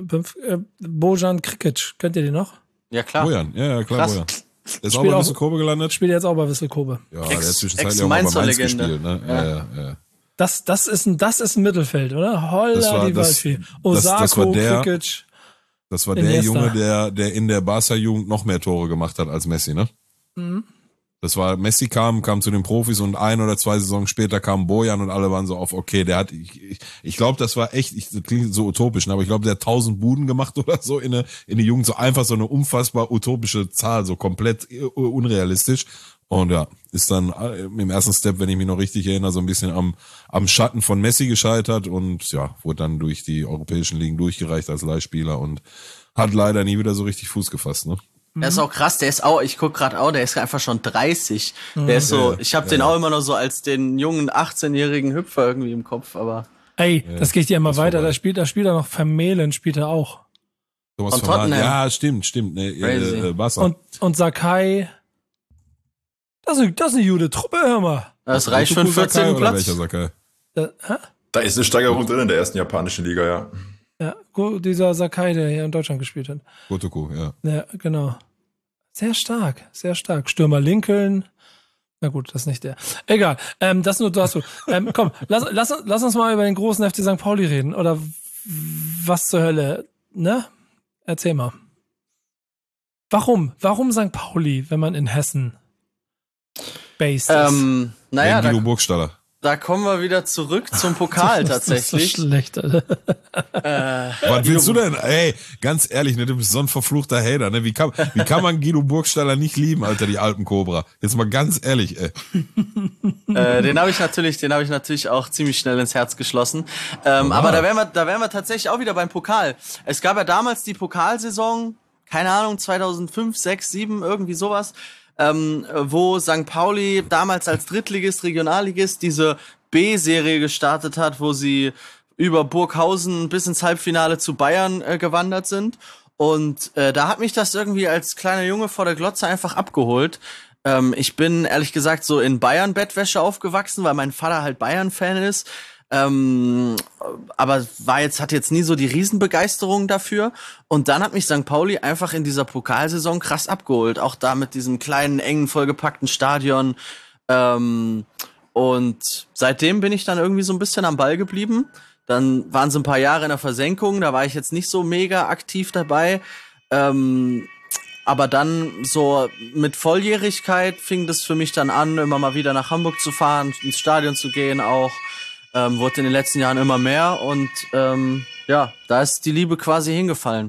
Bojan Krikic, kennt ihr den noch? Ja, klar. Bojan, ja, klar, Krass. Bojan. Der ist auch bei Wissel Kobe gelandet. Spielt jetzt auch bei Wissel Kobe. Ja, der hat zwischenzeitlich auch mal bei Mainz gespielt, ne? Ja. Das ist ein Mittelfeld, oder? Holla, die Waldfee. Osako, Krikic. Das war der Junge, der in der Barca-Jugend noch mehr Tore gemacht hat als Messi, ne? Mhm. Das war, Messi kam zu den Profis und 1 oder 2 Saisonen später kam Bojan und alle waren so auf, okay, der hat, ich glaube, das war echt, das klingt so utopisch, aber ich glaube, der hat 1000 Buden gemacht oder so in die Jugend, so einfach so eine unfassbar utopische Zahl, so komplett unrealistisch. Und ja, ist dann im ersten Step, wenn ich mich noch richtig erinnere, so ein bisschen am Schatten von Messi gescheitert und ja, wurde dann durch die europäischen Ligen durchgereicht als Leihspieler und hat leider nie wieder so richtig Fuß gefasst, ne? Der ist auch krass, ich guck gerade auch, der ist einfach schon 30. Der ist so, ich habe den auch immer noch so als den jungen 18-jährigen Hüpfer irgendwie im Kopf, aber. Ey, das geht ja immer weiter, da spielt er noch Vermehlen, spielt er auch. Thomas von Tottenham. Ja, stimmt, ne, Barca. Und Sakai. Das ist eine gute Truppe, hör mal. Das reicht für einen 14. Platz. Welcher Sakai? Da ist eine Steigerung drin in der ersten japanischen Liga, ja. Ja, dieser Sakai, der hier in Deutschland gespielt hat. Gotoku, ja. Ja, genau. Sehr stark, sehr stark. Stürmer Lincoln. Na gut, das ist nicht der. Egal, das nur dazu. Komm, lass uns mal über den großen FC St. Pauli reden. Oder was zur Hölle, ne? Erzähl mal. Warum St. Pauli, wenn man in Hessen based ist? Naja, Guido Burgstaller. Da kommen wir wieder zurück zum Pokal tatsächlich. Das ist so schlecht, Alter. Was willst du denn? Ey, ganz ehrlich, ne, du bist so ein verfluchter Hater, ne? Wie kann man Guido Burgstaller nicht lieben, Alter, die Alpenkobra? Jetzt mal ganz ehrlich, ey. Den habe ich natürlich auch ziemlich schnell ins Herz geschlossen. Aber da wären wir tatsächlich auch wieder beim Pokal. Es gab ja damals die Pokalsaison, keine Ahnung, 2005, 6, 7, irgendwie sowas. Wo St. Pauli damals als Drittligist, Regionalligist diese B-Serie gestartet hat, wo sie über Burghausen bis ins Halbfinale zu Bayern gewandert sind. Und da hat mich das irgendwie als kleiner Junge vor der Glotze einfach abgeholt. Ich bin ehrlich gesagt so in Bayern-Bettwäsche aufgewachsen, weil mein Vater halt Bayern-Fan ist. Aber hat jetzt nie so die Riesenbegeisterung dafür. Und dann hat mich St. Pauli einfach in dieser Pokalsaison krass abgeholt. Auch da mit diesem kleinen, engen, vollgepackten Stadion. Und seitdem bin ich dann irgendwie so ein bisschen am Ball geblieben. Dann waren sie ein paar Jahre in der Versenkung. Da war ich jetzt nicht so mega aktiv dabei. Aber dann so mit Volljährigkeit fing das für mich dann an, immer mal wieder nach Hamburg zu fahren, ins Stadion zu gehen auch. Wurde in den letzten Jahren immer mehr und da ist die Liebe quasi hingefallen.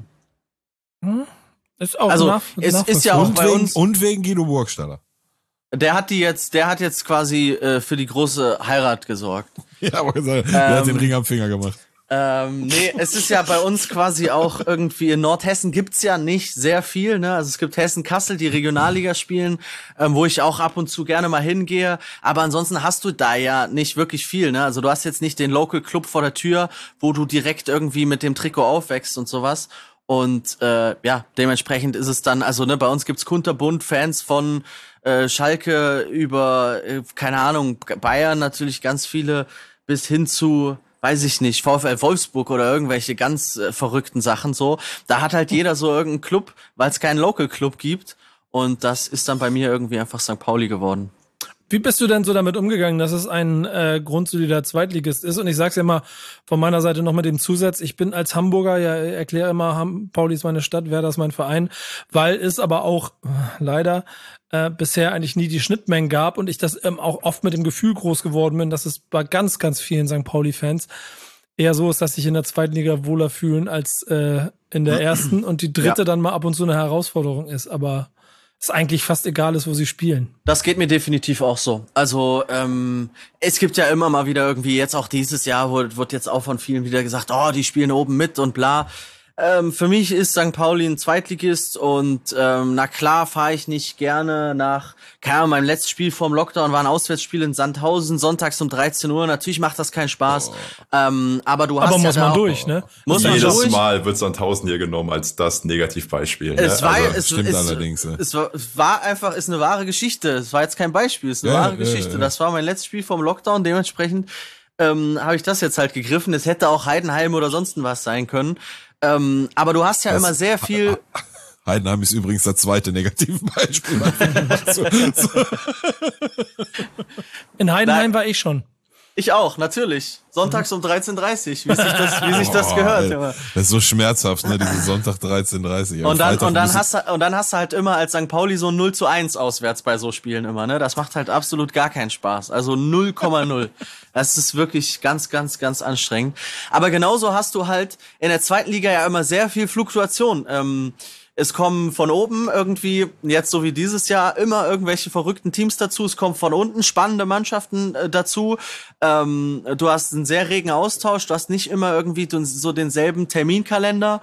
Ist auch also es ist ja auch bei uns und wegen Guido Burgstaller. Der hat jetzt quasi für die große Heirat gesorgt. Ja, aber der hat den Ring am Finger gemacht. Nee, es ist ja bei uns quasi auch irgendwie in Nordhessen gibt's ja nicht sehr viel, ne? Also es gibt Hessen-Kassel, die Regionalliga spielen, wo ich auch ab und zu gerne mal hingehe, aber ansonsten hast du da ja nicht wirklich viel, ne? Also du hast jetzt nicht den Local Club vor der Tür, wo du direkt irgendwie mit dem Trikot aufwächst und sowas. Und dementsprechend ist es dann, also ne, bei uns gibt's kunterbunt Fans von Schalke über, keine Ahnung, Bayern natürlich ganz viele, bis hin zu weiß ich nicht, VfL Wolfsburg oder irgendwelche ganz verrückten Sachen so. Da hat halt jeder so irgendeinen Club, weil es keinen Local Club gibt. Und das ist dann bei mir irgendwie einfach St. Pauli geworden. Wie bist du denn so damit umgegangen, dass es ein grundsolider Zweitligist ist? Und ich sag's ja mal von meiner Seite noch mit dem Zusatz, ich bin als Hamburger, ja, erkläre immer, Pauli ist meine Stadt, Werder ist mein Verein, weil es aber auch leider bisher eigentlich nie die Schnittmengen gab und ich das auch oft mit dem Gefühl groß geworden bin, dass es bei ganz, ganz vielen St. Pauli-Fans eher so ist, dass sich in der zweiten Liga wohler fühlen als in der ersten und die dritte dann mal ab und zu eine Herausforderung ist, aber es eigentlich fast egal ist, wo sie spielen. Das geht mir definitiv auch so. Also es gibt ja immer mal wieder irgendwie, jetzt auch dieses Jahr wird jetzt auch von vielen wieder gesagt, oh, die spielen oben mit und bla. Für mich ist St. Pauli ein Zweitligist und na klar fahre ich nicht gerne nach, keine Ahnung, mein letztes Spiel vorm Lockdown war ein Auswärtsspiel in Sandhausen, sonntags um 13 Uhr. Natürlich macht das keinen Spaß. Aber du hast muss ja man da durch, ne? Muss man jedes durch. Mal wird Sandhausen hier genommen als das Negativbeispiel. Ne? Es war, stimmt allerdings. Es war einfach, ist eine wahre Geschichte. Es war jetzt kein Beispiel, es ist eine wahre Geschichte. Das war mein letztes Spiel vorm Lockdown, dementsprechend habe ich das jetzt halt gegriffen. Es hätte auch Heidenheim oder sonst was sein können. Aber du hast ja immer sehr viel... Heidenheim ist übrigens das zweite negative Beispiel. In Heidenheim war ich schon. Ich auch, natürlich. Sonntags um 13:30 wie sich das gehört. Junge. Das ist so schmerzhaft, ne, diese Sonntag 13:30. Und dann hast du halt immer als St. Pauli so 0:1 auswärts bei so Spielen immer, ne? Das macht halt absolut gar keinen Spaß. Also 0,0. Das ist wirklich ganz, ganz, ganz anstrengend. Aber genauso hast du halt in der zweiten Liga ja immer sehr viel Fluktuation. Es kommen von oben irgendwie, jetzt so wie dieses Jahr, immer irgendwelche verrückten Teams dazu. Es kommen von unten spannende Mannschaften dazu. Du hast einen sehr regen Austausch. Du hast nicht immer irgendwie so denselben Terminkalender.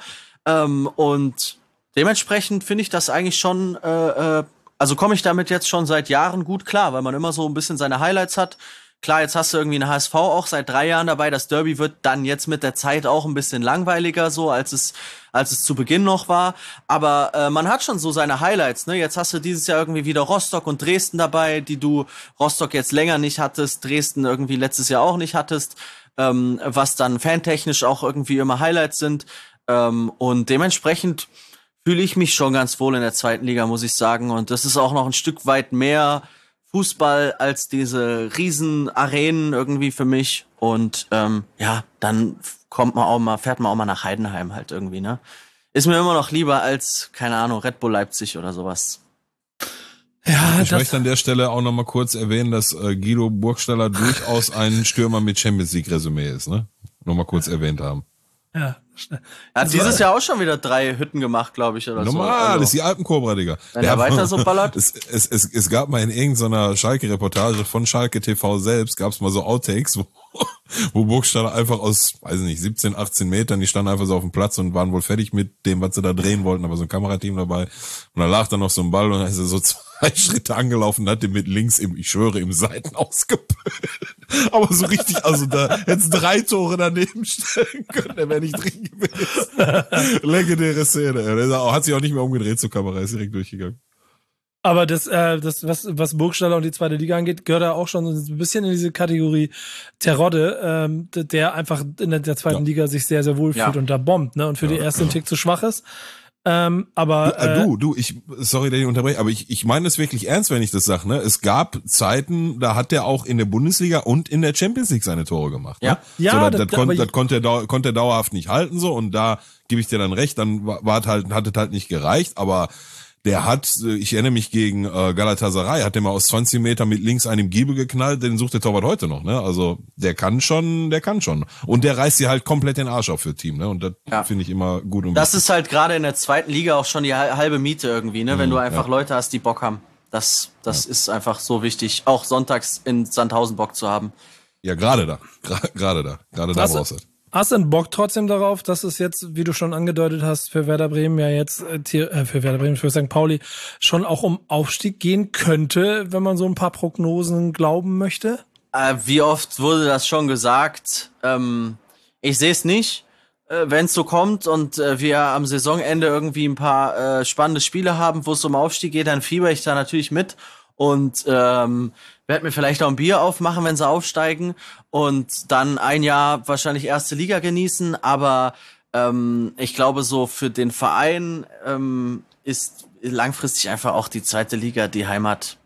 Und dementsprechend finde ich das eigentlich schon, also komme ich damit jetzt schon seit Jahren gut klar, weil man immer so ein bisschen seine Highlights hat. Klar, jetzt hast du irgendwie eine HSV auch seit 3 Jahren dabei. Das Derby wird dann jetzt mit der Zeit auch ein bisschen langweiliger, so als es zu Beginn noch war. Aber man hat schon so seine Highlights, ne? Jetzt hast du dieses Jahr irgendwie wieder Rostock und Dresden dabei, die du Rostock jetzt länger nicht hattest, Dresden irgendwie letztes Jahr auch nicht hattest, was dann fantechnisch auch irgendwie immer Highlights sind. Und dementsprechend fühle ich mich schon ganz wohl in der zweiten Liga, muss ich sagen. Und das ist auch noch ein Stück weit mehr Fußball als diese riesen Arenen irgendwie für mich. Und dann fährt man auch mal nach Heidenheim halt irgendwie, ne? Ist mir immer noch lieber als, keine Ahnung, Red Bull Leipzig oder sowas. Ja, ich möchte an der Stelle auch noch mal kurz erwähnen, dass Guido Burgstaller durchaus ein Stürmer mit Champions League Resümee ist, ne? Noch mal kurz erwähnt haben. Ja. Er hat dieses Jahr auch schon wieder 3 Hütten gemacht, glaube ich, oder normal, so. Also, das ist die Alpenkobra, Digga. Wenn er weiter so ballert. Es gab mal in irgendeiner Schalke-Reportage von Schalke TV selbst, gab es mal so Outtakes, wo Burgstaller einfach aus, weiß ich nicht, 17, 18 Metern, die standen einfach so auf dem Platz und waren wohl fertig mit dem, was sie da drehen wollten, aber so ein Kamerateam dabei. Und da lag dann noch so ein Ball und dann ist er so 2 Schritte angelaufen und hat den mit links ich schwöre, im Seiten ausgepölt. Aber so richtig, also da hättest 3 Tore daneben stellen können, der wäre nicht drin gewesen. Legendäre Szene. Der hat sich auch nicht mehr umgedreht zur Kamera, ist direkt durchgegangen. Aber was Burgstaller und die zweite Liga angeht, gehört er auch schon ein bisschen in diese Kategorie Terodde, der einfach in der zweiten Liga sich sehr, sehr wohl fühlt und da bombt, ne? Und für die erste einen Tick zu schwach ist. Sorry, dass ich unterbreche, aber ich meine es wirklich ernst, wenn ich das sage, ne? Es gab Zeiten, da hat der auch in der Bundesliga und in der Champions League seine Tore gemacht. Ne? Ja, das konnte er dauerhaft nicht halten, so, und da gebe ich dir dann recht, dann hat es halt nicht gereicht, aber der hat, ich erinnere mich gegen Galatasaray, hat der mal aus 20 Metern mit links einem Giebel geknallt, den sucht der Torwart heute noch, ne? Also der kann schon. Und der reißt sie halt komplett den Arsch auf für Team, ne? Und das finde ich immer gut. Das ist halt gerade in der zweiten Liga auch schon die halbe Miete irgendwie, ne? Wenn du einfach Leute hast, die Bock haben. Das ist einfach so wichtig, auch sonntags in Sandhausen Bock zu haben. Ja, gerade da brauchst du. Hast du einen Bock trotzdem darauf, dass es jetzt, wie du schon angedeutet hast, für Werder Bremen für St. Pauli schon auch um Aufstieg gehen könnte, wenn man so ein paar Prognosen glauben möchte? Wie oft wurde das schon gesagt? Ich sehe es nicht. Wenn es so kommt und wir am Saisonende irgendwie ein paar spannende Spiele haben, wo es um Aufstieg geht, dann fieber ich da natürlich mit und werde mir vielleicht auch ein Bier aufmachen, wenn sie aufsteigen und dann ein Jahr wahrscheinlich erste Liga genießen, aber ich glaube so für den Verein ist langfristig einfach auch die zweite Liga die Heimat.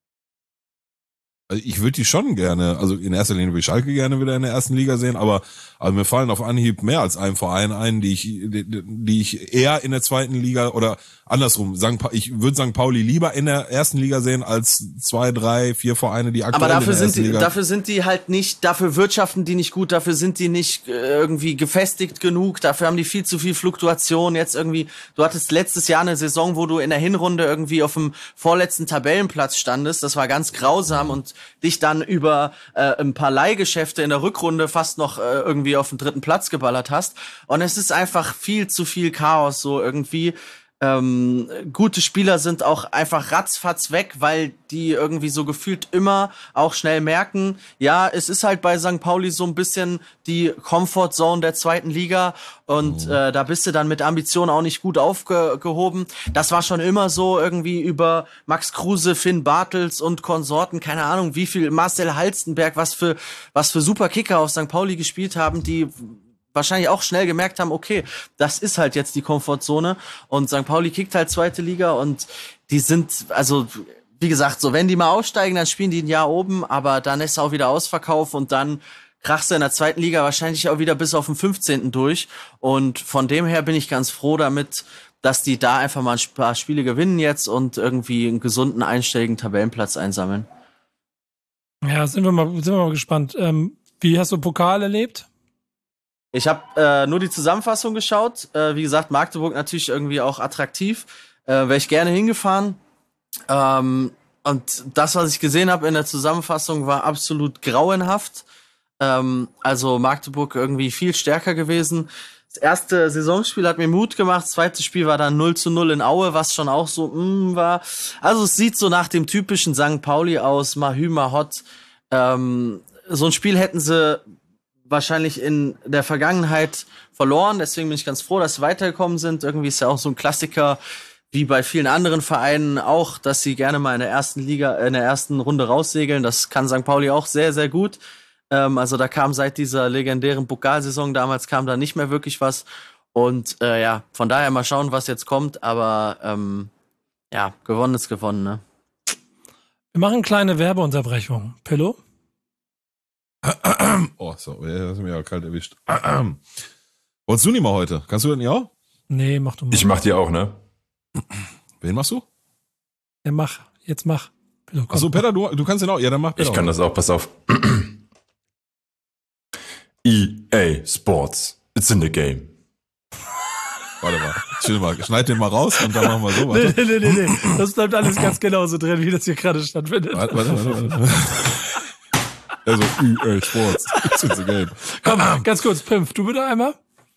Also ich würde die schon gerne, also in erster Linie würde ich Schalke gerne wieder in der ersten Liga sehen, aber mir fallen auf Anhieb mehr als ein Verein ein, die ich eher in der zweiten Liga oder andersrum, ich würde St. Pauli lieber in der ersten Liga sehen als 2, 3, 4 Vereine, die aktuell aber in der ersten Liga. Dafür sind die halt nicht, dafür wirtschaften die nicht gut, dafür sind die nicht irgendwie gefestigt genug, dafür haben die viel zu viel Fluktuation. Jetzt irgendwie, du hattest letztes Jahr eine Saison, wo du in der Hinrunde irgendwie auf dem vorletzten Tabellenplatz standest, das war ganz grausam und dich dann über ein paar Leihgeschäfte in der Rückrunde fast noch irgendwie auf den 3. Platz geballert hast. Und es ist einfach viel zu viel Chaos so irgendwie. Gute Spieler sind auch einfach ratzfatz weg, weil die irgendwie so gefühlt immer auch schnell merken, ja, es ist halt bei St. Pauli so ein bisschen die Comfortzone der zweiten Liga und da bist du dann mit Ambitionen auch nicht gut aufgehoben. Das war schon immer so irgendwie über Max Kruse, Finn Bartels und Konsorten, keine Ahnung, wie viel Marcel Halstenberg, was für super Kicker auf St. Pauli gespielt haben, die wahrscheinlich auch schnell gemerkt haben, okay, das ist halt jetzt die Komfortzone und St. Pauli kickt halt zweite Liga und die sind, also wie gesagt, so wenn die mal aussteigen, dann spielen die ein Jahr oben, aber dann ist auch wieder Ausverkauf und dann krachst du in der zweiten Liga wahrscheinlich auch wieder bis auf den 15. durch und von dem her bin ich ganz froh damit, dass die da einfach mal ein paar Spiele gewinnen jetzt und irgendwie einen gesunden, einstelligen Tabellenplatz einsammeln. Ja, sind wir mal gespannt. Wie hast du Pokal erlebt? Ich habe nur die Zusammenfassung geschaut. Wie gesagt, Magdeburg natürlich irgendwie auch attraktiv. Wäre ich gerne hingefahren. Und das, was ich gesehen habe in der Zusammenfassung, war absolut grauenhaft. Also Magdeburg irgendwie viel stärker gewesen. Das erste Saisonspiel hat mir Mut gemacht. Das zweite Spiel war dann 0:0 in Aue, was schon auch so war. Also es sieht so nach dem typischen St. Pauli aus. Mahü, Mahot. So ein Spiel hätten sie wahrscheinlich in der Vergangenheit verloren, deswegen bin ich ganz froh, dass sie weitergekommen sind. Irgendwie ist ja auch so ein Klassiker, wie bei vielen anderen Vereinen auch, dass sie gerne mal in der ersten Liga, in der ersten Runde raussegeln. Das kann St. Pauli auch sehr, sehr gut. Also da kam seit dieser legendären Pokalsaison damals kam da nicht mehr wirklich was. Und ja, von daher mal schauen, was jetzt kommt. Aber ja, gewonnen ist gewonnen, ne? Wir machen eine kleine Werbeunterbrechung. Pillow? Oh, so, das ist mir ja kalt erwischt. Wolltest du nicht mal heute? Kannst du das nicht auch? Nee, mach du mal. Ich mach die auch, ne? Wen machst du? Ja, mach. Jetzt mach. Pillow, komm. Achso, Peter, du kannst den auch. Ja, dann mach Peter. Ich kann das auch, pass auf. EA Sports. It's in the game. Warte mal. Chill mal. Schneid den mal raus und dann machen wir so. Warte. Nee. Das bleibt alles ganz genauso drin, wie das hier gerade stattfindet. Warte. Also EA Sports. It's in the game. Komm, ganz kurz, Pimpf, du bitte einmal.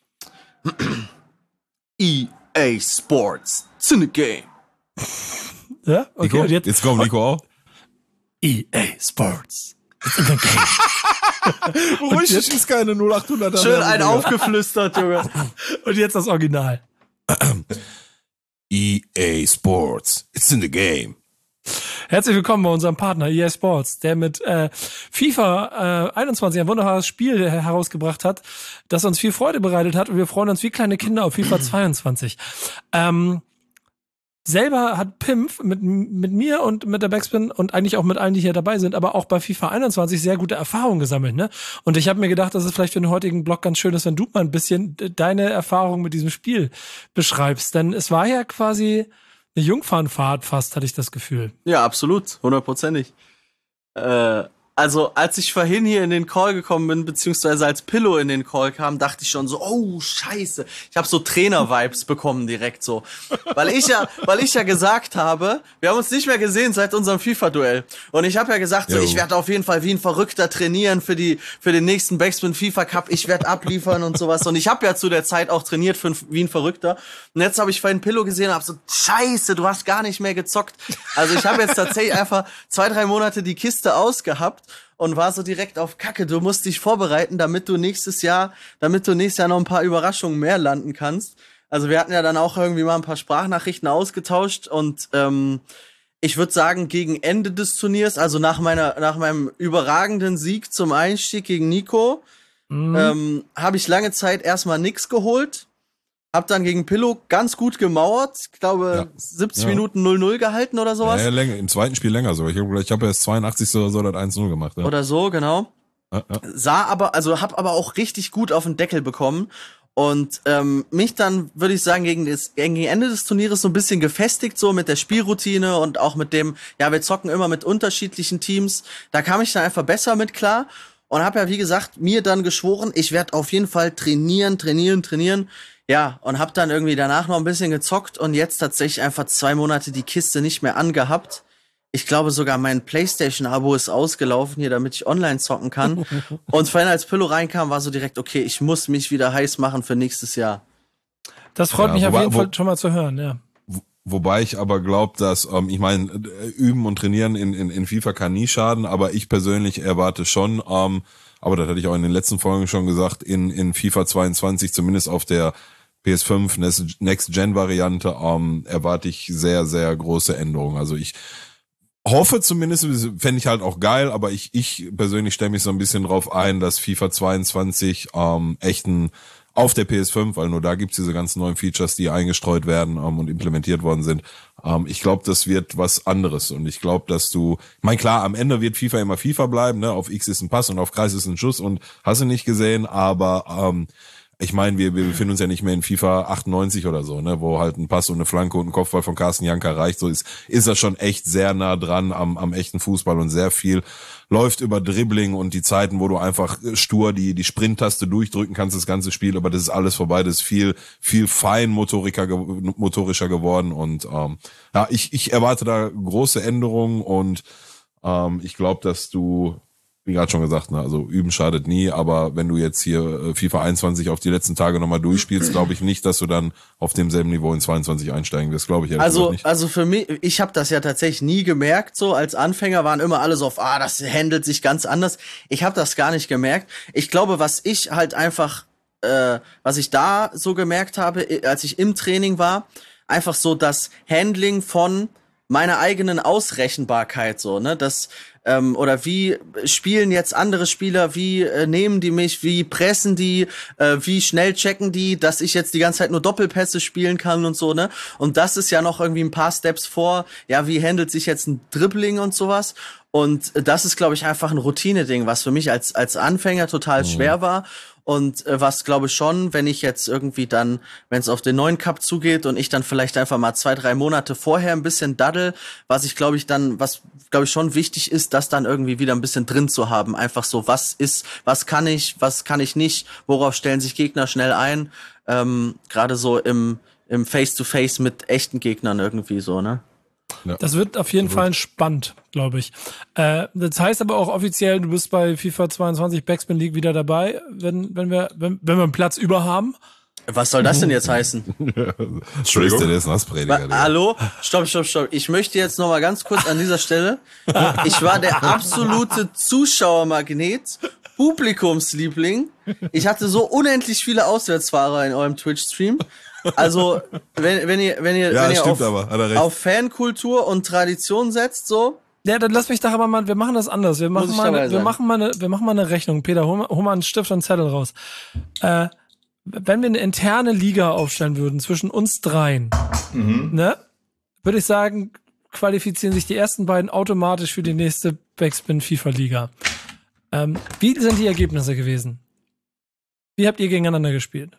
EA Sports. It's in the game. Ja, okay. Nico? Und Jetzt kommt Nico auch. EA Sports. It's in the game. Beruhig dich, ist keine 0800er. Schön ein aufgeflüstert, Junge. Und jetzt das Original. EA Sports. It's in the game. Herzlich willkommen bei unserem Partner EA Sports, der mit FIFA 21 ein wunderbares Spiel herausgebracht hat, das uns viel Freude bereitet hat und wir freuen uns wie kleine Kinder auf FIFA 22. Selber hat Pimpf mit mir und mit der Backspin und eigentlich auch mit allen, die hier dabei sind, aber auch bei FIFA 21 sehr gute Erfahrungen gesammelt, ne? Und ich habe mir gedacht, dass es vielleicht für den heutigen Blog ganz schön ist, wenn du mal ein bisschen deine Erfahrung mit diesem Spiel beschreibst, denn es war ja quasi eine Jungfernfahrt fast, hatte ich das Gefühl. Ja, absolut, 100%. Also, als ich vorhin hier in den Call gekommen bin, beziehungsweise als Pillow in den Call kam, dachte ich schon so, oh, scheiße. Ich habe so Trainer-Vibes bekommen direkt so. Weil ich ja gesagt habe, wir haben uns nicht mehr gesehen seit unserem FIFA-Duell. Und ich habe ja gesagt, so, ich werde auf jeden Fall wie ein Verrückter trainieren für den nächsten Backspin FIFA Cup. Ich werde abliefern und sowas. Und ich habe ja zu der Zeit auch trainiert wie ein Verrückter. Und jetzt habe ich vorhin Pillow gesehen und habe so, scheiße, du hast gar nicht mehr gezockt. Also ich habe jetzt tatsächlich einfach 2-3 Monate die Kiste ausgehabt und war so direkt auf Kacke. Du musst dich vorbereiten, damit du nächstes Jahr noch ein paar Überraschungen mehr landen kannst. Also wir hatten ja dann auch irgendwie mal ein paar Sprachnachrichten ausgetauscht und ich würde sagen, gegen Ende des Turniers, also nach meinem überragenden Sieg zum Einstieg gegen Nico, habe ich lange Zeit erstmal nix geholt. Hab dann gegen Pillow ganz gut gemauert. Ich glaube, 70 Minuten 0-0 gehalten oder sowas. Ja, länger. Im zweiten Spiel länger sogar. Ich habe erst 82 oder so das 1-0 gemacht. Ja. Oder so, genau. Ja. Hab aber auch richtig gut auf den Deckel bekommen. Und mich dann, würde ich sagen, gegen Ende des Turnieres so ein bisschen gefestigt, so mit der Spielroutine und auch mit dem, ja, wir zocken immer mit unterschiedlichen Teams. Da kam ich dann einfach besser mit klar. Und habe ja, wie gesagt, mir dann geschworen, ich werde auf jeden Fall trainieren. Ja, und hab dann irgendwie danach noch ein bisschen gezockt und jetzt tatsächlich einfach 2 Monate die Kiste nicht mehr angehabt. Ich glaube sogar mein PlayStation-Abo ist ausgelaufen hier, damit ich online zocken kann. Und vorhin als Pillow reinkam, war so direkt, okay, ich muss mich wieder heiß machen für nächstes Jahr. Das freut mich auf jeden Fall schon mal zu hören, ja. Wobei ich aber glaube, dass, ich meine, üben und trainieren in FIFA kann nie schaden, aber ich persönlich erwarte schon, aber das hatte ich auch in den letzten Folgen schon gesagt, in FIFA 22, zumindest auf der PS5 Next-Gen-Variante, erwarte ich sehr, sehr große Änderungen. Also ich hoffe zumindest, fände ich halt auch geil, aber ich persönlich stelle mich so ein bisschen drauf ein, dass FIFA 22 echten auf der PS5, weil nur da gibt's diese ganzen neuen Features, die eingestreut werden und implementiert worden sind. Ich glaube, das wird was anderes und ich glaube, dass ich meine, klar, am Ende wird FIFA immer FIFA bleiben, ne? Auf X ist ein Pass und auf Kreis ist ein Schuss und hast du nicht gesehen, aber ich meine, wir befinden uns ja nicht mehr in FIFA 98 oder so, ne, wo halt ein Pass und eine Flanke und ein Kopfball von Carsten Janka reicht. So ist das schon echt sehr nah dran am echten Fußball und sehr viel läuft über Dribbling und die Zeiten, wo du einfach stur die Sprint-Taste durchdrücken kannst, das ganze Spiel, aber das ist alles vorbei, das ist viel feinmotorischer geworden und ja, ich erwarte da große Änderungen und ich glaube, dass du, wie gerade schon gesagt, ne, also üben schadet nie, aber wenn du jetzt hier FIFA 21 auf die letzten Tage nochmal durchspielst, glaube ich nicht, dass du dann auf demselben Niveau in 22 einsteigen wirst, glaube ich ehrlich gesagt nicht. Also für mich, ich habe das ja tatsächlich nie gemerkt, so als Anfänger waren immer alle so auf, das handelt sich ganz anders. Ich habe das gar nicht gemerkt. Ich glaube, was ich halt einfach, was ich da so gemerkt habe, als ich im Training war, einfach so das Handling von meiner eigenen Ausrechenbarkeit, so, ne, das oder wie spielen jetzt andere Spieler, wie nehmen die mich, wie pressen die, wie schnell checken die, dass ich jetzt die ganze Zeit nur Doppelpässe spielen kann und so, ne? Und das ist ja noch irgendwie ein paar Steps vor, ja, wie handelt sich jetzt ein Dribbling und sowas? Und das ist, glaube ich, einfach ein Routine-Ding, was für mich als Anfänger total schwer war. Und was, glaube ich, schon, wenn ich jetzt irgendwie dann, wenn es auf den neuen Cup zugeht und ich dann vielleicht einfach mal 2-3 Monate vorher ein bisschen daddel, was glaube ich schon wichtig ist, das dann irgendwie wieder ein bisschen drin zu haben. Einfach so, was kann ich nicht, worauf stellen sich Gegner schnell ein, gerade so im Face-to-Face mit echten Gegnern irgendwie so, ne? Ja. Das wird auf jeden Fall spannend, glaube ich. Das heißt aber auch offiziell, du bist bei FIFA 22 Backspin League wieder dabei, wenn wir einen Platz über haben. Was soll das denn jetzt heißen? Entschuldigung. Der ist ein Hassprediger. Hallo? Stopp. Ich möchte jetzt noch mal ganz kurz an dieser Stelle. Ich war der absolute Zuschauermagnet, Publikumsliebling. Ich hatte so unendlich viele Auswärtsfahrer in eurem Twitch-Stream. Also, wenn ihr auf Fankultur und Tradition setzt, so. Ja, dann lass mich doch aber mal, wir machen das anders. Wir machen mal eine Rechnung. Peter, hol mal einen Stift und einen Zettel raus. Wenn wir eine interne Liga aufstellen würden zwischen uns dreien, ne, würde ich sagen, qualifizieren sich die ersten beiden automatisch für die nächste Backspin FIFA Liga. Wie sind die Ergebnisse gewesen? Wie habt ihr gegeneinander gespielt?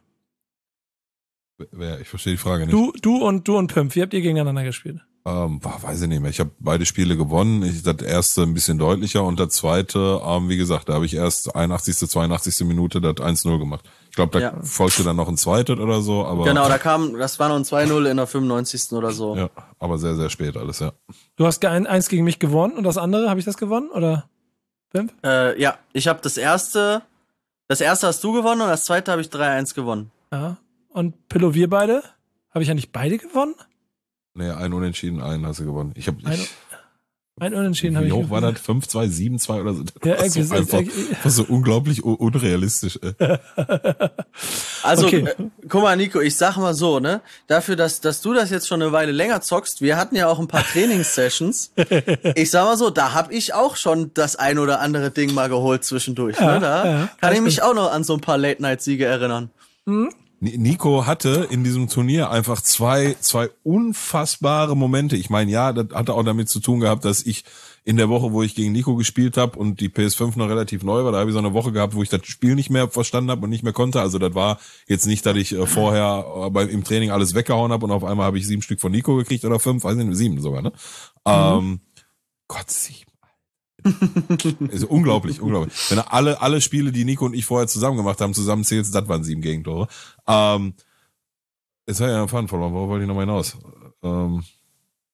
Ich verstehe die Frage nicht. Du und Pimp, wie habt ihr gegeneinander gespielt? Weiß ich nicht mehr. Ich habe beide Spiele gewonnen. Das erste ein bisschen deutlicher und das zweite, wie gesagt, da habe ich erst 81., 82. Minute das 1-0 gemacht. Ich glaube, da folgte dann noch ein zweites oder so, aber. Genau, das war noch ein 2-0 in der 95. oder so. Ja, aber sehr, sehr spät alles, ja. Du hast eins gegen mich gewonnen und das andere, habe ich das gewonnen, oder? Pimp? Ja, ich habe das erste hast du gewonnen und das zweite habe ich 3-1 gewonnen. Ja. Und Pillow, wir beide? Habe ich ja nicht beide gewonnen? Nee, ein Unentschieden, einen hast du gewonnen. Ein Unentschieden habe ich gewonnen. Wie hoch war das? 5-2, 7-2 oder so? Das Ja, war einfach so unglaublich unrealistisch. Also, guck mal, Nico, ich sag mal so, ne? Dafür, dass du das jetzt schon eine Weile länger zockst, wir hatten ja auch ein paar Trainingssessions. Ich sag mal so, da hab ich auch schon das ein oder andere Ding mal geholt zwischendurch. Ja, ne? Da kann ich mich auch noch an so ein paar Late-Night-Siege erinnern. Nico hatte in diesem Turnier einfach zwei unfassbare Momente. Ich meine, ja, das hatte auch damit zu tun gehabt, dass ich in der Woche, wo ich gegen Nico gespielt habe und die PS5 noch relativ neu war, da habe ich so eine Woche gehabt, wo ich das Spiel nicht mehr verstanden habe und nicht mehr konnte. Also das war jetzt nicht, dass ich vorher im Training alles weggehauen habe und auf einmal habe ich 7 Stück von Nico gekriegt oder 5, weiß nicht, 7 sogar, ne? Gott, 7. Also unglaublich. Wenn du alle Spiele, die Nico und ich vorher zusammen gemacht haben, zusammenzählst, das waren 7 Gegentore. Jetzt habe ich ja einen Faden verloren, worauf wollte ich nochmal hinaus?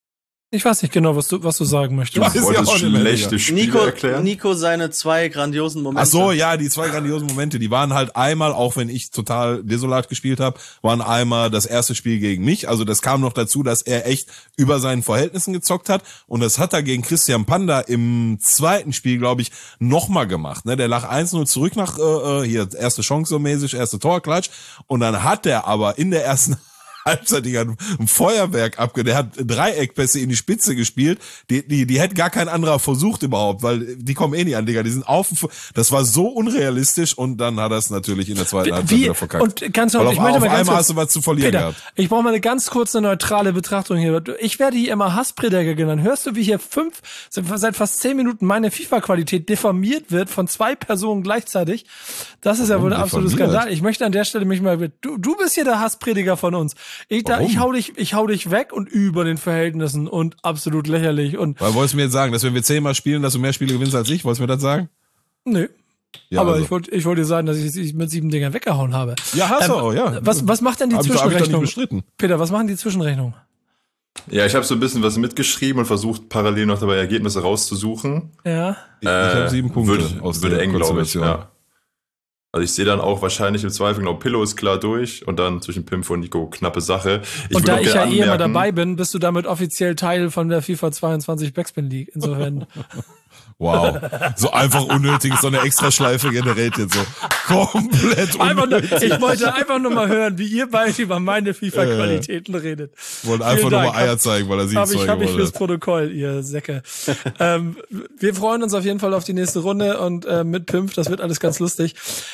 Ich weiß nicht genau, was du sagen möchtest. Weiß Du ich wolltest auch nicht mehr, schlechte Spiele erklären? Nico seine 2 grandiosen Momente. Ach so, ja, die 2 grandiosen Momente, die waren halt einmal, auch wenn ich total desolat gespielt habe, waren einmal das erste Spiel gegen mich. Also das kam noch dazu, dass er echt über seinen Verhältnissen gezockt hat. Und das hat er gegen Christian Panda im zweiten Spiel, glaube ich, nochmal gemacht. Ne? Der lag 1-0 zurück nach, hier, erste Chance so mäßig, erste Tor, Klatsch. Und dann hat er aber in der ersten Halbzeit ein Feuerwerk der hat Dreieckpässe in die Spitze gespielt, die hätte gar kein anderer versucht überhaupt, weil die kommen eh nicht an, Digga, die sind das war so unrealistisch und dann hat er es natürlich in der zweiten Halbzeit wieder verkackt. Und ganz weil ich möchte mal ganz einmal kurz, hast du was zu verlieren Peter, gehabt. ich brauche mal eine ganz kurze neutrale Betrachtung hier. Ich werde hier immer Hassprediger genannt. Hörst du, wie hier seit fast 10 Minuten meine FIFA-Qualität diffamiert wird von 2 Personen gleichzeitig? Das ist ja wohl ein absoluter Skandal. Ich möchte an der Stelle mich mal, du bist hier der Hassprediger von uns. Ich hau dich weg und über den Verhältnissen und absolut lächerlich und. Weil wolltest du mir jetzt sagen, dass wenn wir 10-mal spielen, dass du mehr Spiele gewinnst als ich? Wolltest du mir das sagen? Nö. Ja, aber also. ich wollte dir sagen, dass ich mit 7 Dingern weggehauen habe. Ja, hast du auch, ja. Was macht denn die Hab ich doch Zwischenrechnung? nicht bestritten. Peter, was machen die Zwischenrechnungen? Ja, ich habe so ein bisschen was mitgeschrieben und versucht, parallel noch dabei Ergebnisse rauszusuchen. Ja. Ich habe 7 Punkte aus würde der eng, glaube ich. Konstellation. Ja. Also ich sehe dann auch wahrscheinlich im Zweifel, genau, Pillow ist klar durch und dann zwischen Pimp und Nico knappe Sache. Und da ich ja eh immer dabei bin, bist du damit offiziell Teil von der FIFA 22 Backspin League. Insofern. Wow. So einfach unnötig, so eine Extraschleife generiert jetzt so. Komplett unnötig. Ich wollte einfach nur mal hören, wie ihr beide über meine FIFA-Qualitäten redet. Wollte einfach nur mal Eier zeigen, weil er sieht so. Hab ich fürs Protokoll, ihr Säcke. Wir freuen uns auf jeden Fall auf die nächste Runde und mit Pimp, das wird alles ganz lustig.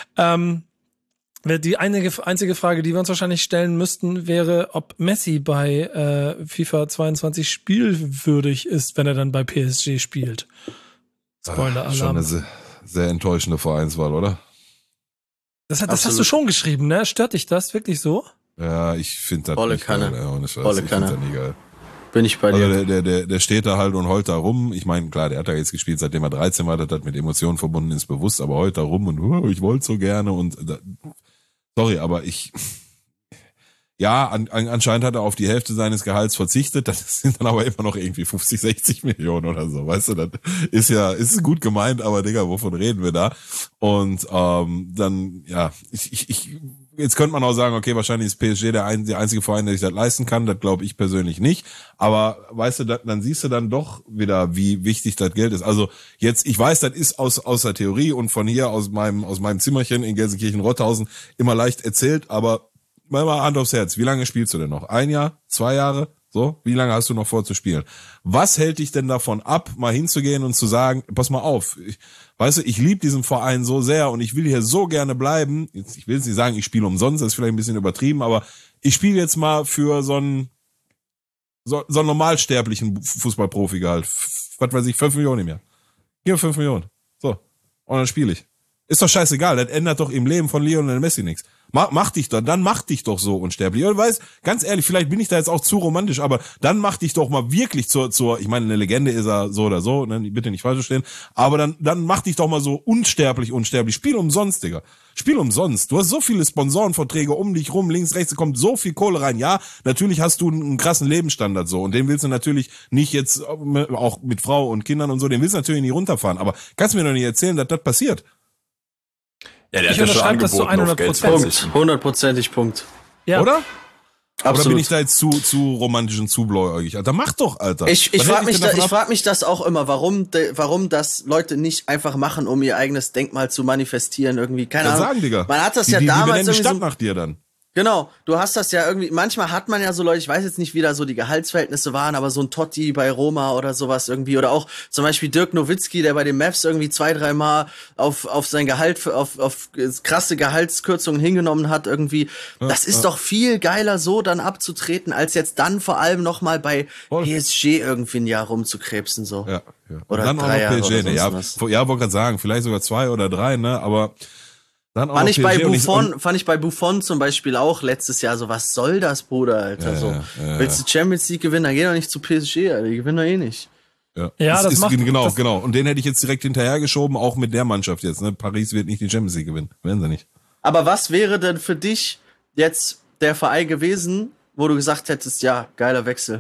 Die einzige Frage, die wir uns wahrscheinlich stellen müssten, wäre, ob Messi bei FIFA 22 spielwürdig ist, wenn er dann bei PSG spielt. Spoiler-Alarm. Schon eine sehr, sehr enttäuschende Vereinswahl, oder? Das hast du schon geschrieben, ne? Stört dich das wirklich so? Ja, ich finde das Volle nicht Kanne. geil. Ja, ich Volle finde Kanne. das nie geil. Bin ich bei dir. Also der steht da halt und heult da rum. Ich meine, klar, der hat da jetzt gespielt, seitdem er 13 war, das hat mit Emotionen verbunden ist, bewusst, aber heult da rum und ich wollte so gerne und sorry, aber ja, anscheinend hat er auf die Hälfte seines Gehalts verzichtet, das sind dann aber immer noch irgendwie 50, 60 Millionen oder so, weißt du, das ist gut gemeint, aber Digga, wovon reden wir da? Und dann, ja, jetzt könnte man auch sagen, okay, wahrscheinlich ist PSG der einzige Verein, der sich das leisten kann, das glaube ich persönlich nicht, aber weißt du, dann siehst du dann doch wieder, wie wichtig das Geld ist. Also jetzt, ich weiß, das ist aus der Theorie und von hier, aus meinem Zimmerchen in Gelsenkirchen-Rothausen immer leicht erzählt, aber mal Hand aufs Herz, wie lange spielst du denn noch? 1 Jahr? 2 Jahre? So? Wie lange hast du noch vor zu spielen? Was hält dich denn davon ab, mal hinzugehen und zu sagen, pass mal auf, ich liebe diesen Verein so sehr und ich will hier so gerne bleiben. Ich will jetzt nicht sagen, ich spiele umsonst, das ist vielleicht ein bisschen übertrieben, aber ich spiele jetzt mal für so einen normalsterblichen Fußballprofi-Gehalt. Was weiß ich, 5 Millionen im Jahr. Gib mir 5 Millionen. So. Und dann spiele ich. Ist doch scheißegal, das ändert doch im Leben von Lionel Messi nichts. Mach dich doch so unsterblich. Und weißt, ganz ehrlich, vielleicht bin ich da jetzt auch zu romantisch, aber dann mach dich doch mal wirklich zur, ich meine, eine Legende ist er so oder so, ne, bitte nicht falsch verstehen, aber dann mach dich doch mal so unsterblich. Spiel umsonst, Digga. Spiel umsonst. Du hast so viele Sponsorenverträge um dich rum, links, rechts, da kommt so viel Kohle rein. Ja, natürlich hast du einen krassen Lebensstandard so und den willst du natürlich nicht jetzt, auch mit Frau und Kindern und so, den willst du natürlich nicht runterfahren, aber kannst mir doch nicht erzählen, dass das passiert. Ja, der Ich hat ja schon unterschreibe das zu angeboten, auf Geld 100%. zu verzichten. Punkt. 100%ig Punkt. Ja. Oder? Absolut. Oder bin ich da jetzt zu romantisch und zu blauäugig? Alter, mach doch, Alter. Ich frag mich das auch immer, warum das Leute nicht einfach machen, um ihr eigenes Denkmal zu manifestieren irgendwie. Keine Ahnung. Sagen, Digga. Man hat das die damals benennen die irgendwie Stadt so, nach dir dann. genau, du hast das ja irgendwie, manchmal hat man ja so Leute, ich weiß jetzt nicht, wie da so die Gehaltsverhältnisse waren, aber so ein Totti bei Roma oder sowas irgendwie, oder auch zum Beispiel Dirk Nowitzki, der bei den Mavs irgendwie 2-3 Mal auf sein Gehalt, auf krasse Gehaltskürzungen hingenommen hat irgendwie. Das ist doch viel geiler so dann abzutreten, als jetzt dann vor allem nochmal bei PSG irgendwie ein Jahr rumzukrebsen so. Ja. Oder dann auch 3 Jahre noch oder PSG. sonst was. Ja, wollte gerade sagen, vielleicht sogar 2 oder 3, ne, aber dann auch Fand noch ich bei PSG fand ich bei Buffon zum Beispiel auch letztes Jahr so, was soll das, Bruder, Alter, Willst du Champions League gewinnen, dann geh doch nicht zu PSG, Alter, die gewinnen doch eh nicht. Ja, das macht genau. Und den hätte ich jetzt direkt hinterhergeschoben, auch mit der Mannschaft jetzt, ne. Paris wird nicht die Champions League gewinnen. Werden sie nicht. Aber was wäre denn für dich jetzt der Verein gewesen, wo du gesagt hättest, ja, geiler Wechsel?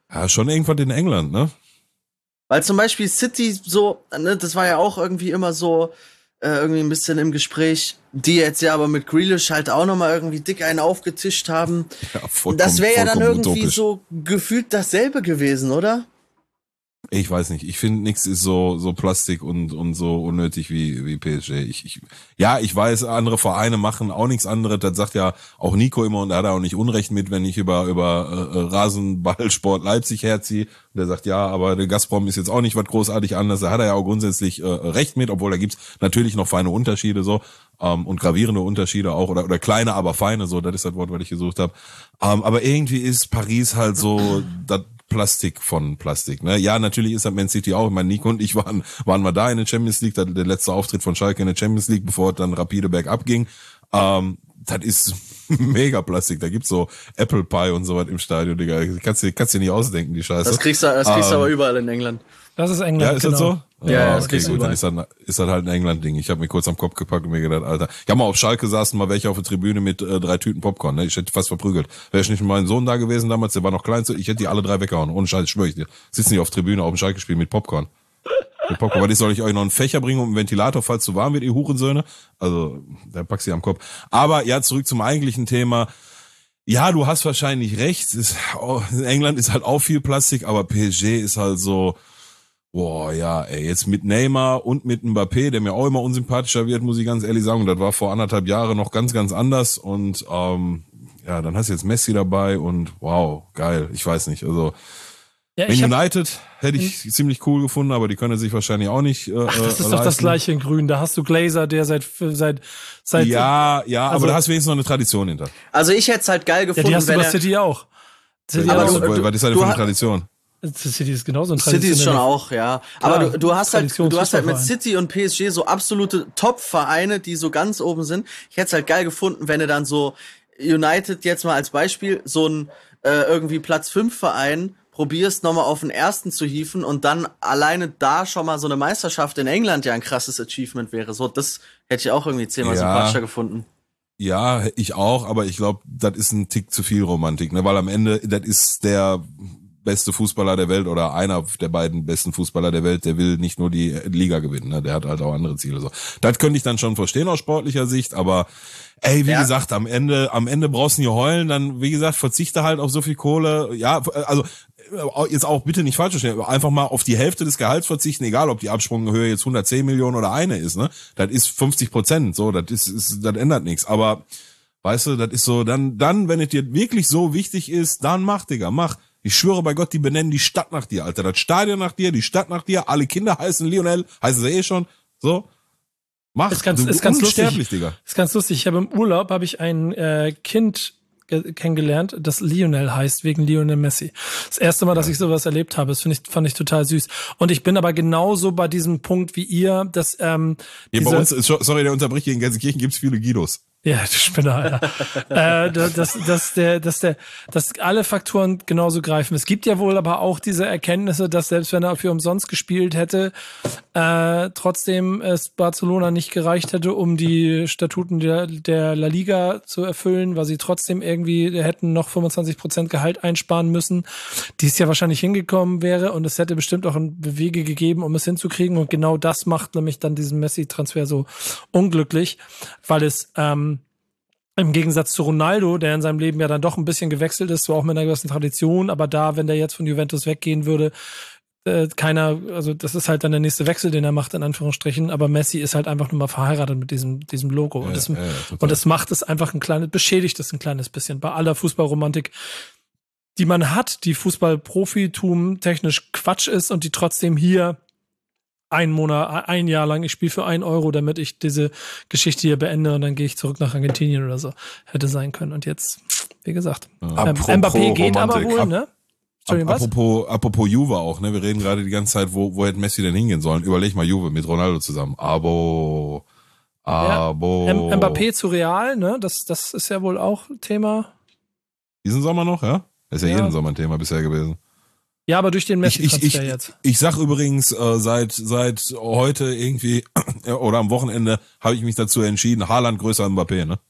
Ja, schon irgendwas in England, ne? Weil zum Beispiel City so, ne, das war ja auch irgendwie immer so, irgendwie ein bisschen im Gespräch, die jetzt ja aber mit Grealish halt auch nochmal irgendwie dick einen aufgetischt haben. Ja, Das wäre ja dann irgendwie utopisch. so gefühlt dasselbe gewesen, oder? Ich weiß nicht. Ich finde, nichts ist so Plastik und so unnötig wie PSG. Ich weiß, andere Vereine machen auch nichts anderes. Das sagt ja auch Nico immer und da hat er auch nicht Unrecht mit, wenn ich über Rasenballsport Leipzig herziehe. Und der sagt, ja, aber der Gazprom ist jetzt auch nicht was großartig anders. Da hat er ja auch grundsätzlich recht mit, obwohl da gibt's natürlich noch feine Unterschiede so und gravierende Unterschiede auch oder kleine, aber feine, so, das ist das Wort, was ich gesucht habe. Aber irgendwie ist Paris halt so das Plastik von Plastik, ne? Ja, natürlich ist das Man City auch. Ich meine, Nico und ich waren mal da in der Champions League, der letzte Auftritt von Schalke in der Champions League, bevor es dann rapide bergab ging. Das ist mega Plastik. Da gibt's so Apple Pie und sowas im Stadion, Digga. Kannst dir nicht ausdenken, die Scheiße. Das kriegst du aber überall in England. Das ist England. Ja, ist das so? Ja, okay, gut, dann ist das halt ein England-Ding. Ich habe mir kurz am Kopf gepackt und mir gedacht, Alter, ich habe mal auf Schalke saßen, mal welche auf der Tribüne mit 3 Tüten Popcorn, ne? Ich hätte fast verprügelt. Wäre ich nicht mit meinem Sohn da gewesen damals, der war noch klein, ich hätte die alle 3 weggehauen. Ohne Scheiß, schwöre ich dir. Sitzen die auf der Tribüne auf dem Schalke-Spiel mit Popcorn. Weil soll ich euch noch einen Fächer bringen und einen Ventilator, falls zu warm wird, ihr Hurensöhne? Also, da packst du am Kopf. Aber ja, zurück zum eigentlichen Thema. Ja, du hast wahrscheinlich recht. In England ist halt auch viel Plastik, aber PSG ist halt so, boah, ja, ey, jetzt mit Neymar und mit Mbappé, der mir auch immer unsympathischer wird, muss ich ganz ehrlich sagen. Und das war vor 1,5 Jahren noch ganz, ganz anders. Und ja, dann hast du jetzt Messi dabei und wow, geil. Ich weiß nicht, also Ja, Man United hätte ich ziemlich cool gefunden, aber die können sich wahrscheinlich auch nicht das ist doch das gleiche in Grün. Da hast du Glazer, der seit ja, also, aber da hast du wenigstens noch eine Tradition hinter. Also ich hätte es halt geil gefunden, die hast du bei City auch. Was ist das denn für eine Tradition? City ist genauso ein Tradition. City ist schon auch, ja. Aber Klar, du hast halt mit Traditionsfußballverein. City und PSG so absolute Top-Vereine, die so ganz oben sind. Ich hätte es halt geil gefunden, wenn du dann so United jetzt mal als Beispiel so ein irgendwie Platz 5 Verein probierst, nochmal auf den ersten zu hieven und dann alleine da schon mal so eine Meisterschaft in England ja ein krasses Achievement wäre. So, das hätte ich auch irgendwie 10-mal sympathischer gefunden. Ja, ich auch, aber ich glaube, das ist ein Tick zu viel Romantik, ne? Weil am Ende, das ist der beste Fußballer der Welt oder einer der beiden besten Fußballer der Welt, der will nicht nur die Liga gewinnen, ne? Der hat halt auch andere Ziele. So, das könnte ich dann schon verstehen aus sportlicher Sicht, aber ey, wie gesagt, am Ende brauchst du nie heulen, dann, wie gesagt, verzichte halt auf so viel Kohle. Ja, also jetzt auch bitte nicht falsch verstehen, einfach mal auf die Hälfte des Gehalts verzichten, egal ob die Absprunghöhe jetzt 110 Millionen oder eine ist, ne? Das ist 50%, so, das ändert nichts. Aber, weißt du, das ist so, dann, wenn es dir wirklich so wichtig ist, dann mach, Digga, mach. Ich schwöre bei Gott, die benennen die Stadt nach dir, Alter. Das Stadion nach dir, die Stadt nach dir, alle Kinder heißen Lionel, heißen sie schon, so. Mach, ist ganz lustig, Digga. Ist ganz lustig. Ich habe im Urlaub ein Kind kennengelernt, das Lionel heißt, wegen Lionel Messi. Das erste Mal, dass ich sowas erlebt habe, das fand ich total süß. Und ich bin aber genauso bei diesem Punkt wie ihr, dass bei uns, sorry, der unterbricht hier in Gelsenkirchen, gibt's viele Guidos. Ja, du Spinner, Alter. Dass alle Faktoren genauso greifen. Es gibt ja wohl aber auch diese Erkenntnisse, dass selbst wenn er für umsonst gespielt hätte, trotzdem es Barcelona nicht gereicht hätte, um die Statuten der La Liga zu erfüllen, weil sie trotzdem irgendwie hätten noch 25% Gehalt einsparen müssen, die es ja wahrscheinlich hingekommen wäre und es hätte bestimmt auch Wege gegeben, um es hinzukriegen und genau das macht nämlich dann diesen Messi-Transfer so unglücklich, weil es im Gegensatz zu Ronaldo, der in seinem Leben ja dann doch ein bisschen gewechselt ist, zwar auch mit einer gewissen Tradition, aber da, wenn der jetzt von Juventus weggehen würde, also das ist halt dann der nächste Wechsel, den er macht, in Anführungsstrichen, aber Messi ist halt einfach nur mal verheiratet mit diesem Logo. Und das macht es einfach beschädigt es ein kleines bisschen bei aller Fußballromantik, die man hat, die Fußballprofitum technisch Quatsch ist und die trotzdem hier ein Jahr lang, ich spiele für 1 Euro, damit ich diese Geschichte hier beende und dann gehe ich zurück nach Argentinien oder so. Hätte sein können. Und jetzt, wie gesagt, Mbappé geht aber wohl, ne? Apropos Juve auch, ne? Wir reden gerade die ganze Zeit, wo hätte Messi denn hingehen sollen? Überleg mal Juve mit Ronaldo zusammen. Abo. Mbappé zu Real, ne? Das ist ja wohl auch Thema. Diesen Sommer noch, ja? Das ist ja jeden Sommer ein Thema bisher gewesen. Ja, aber durch den Messi-Transfer jetzt. Ich sag übrigens, seit heute irgendwie, oder am Wochenende, habe ich mich dazu entschieden, Haaland größer als Mbappé, ne?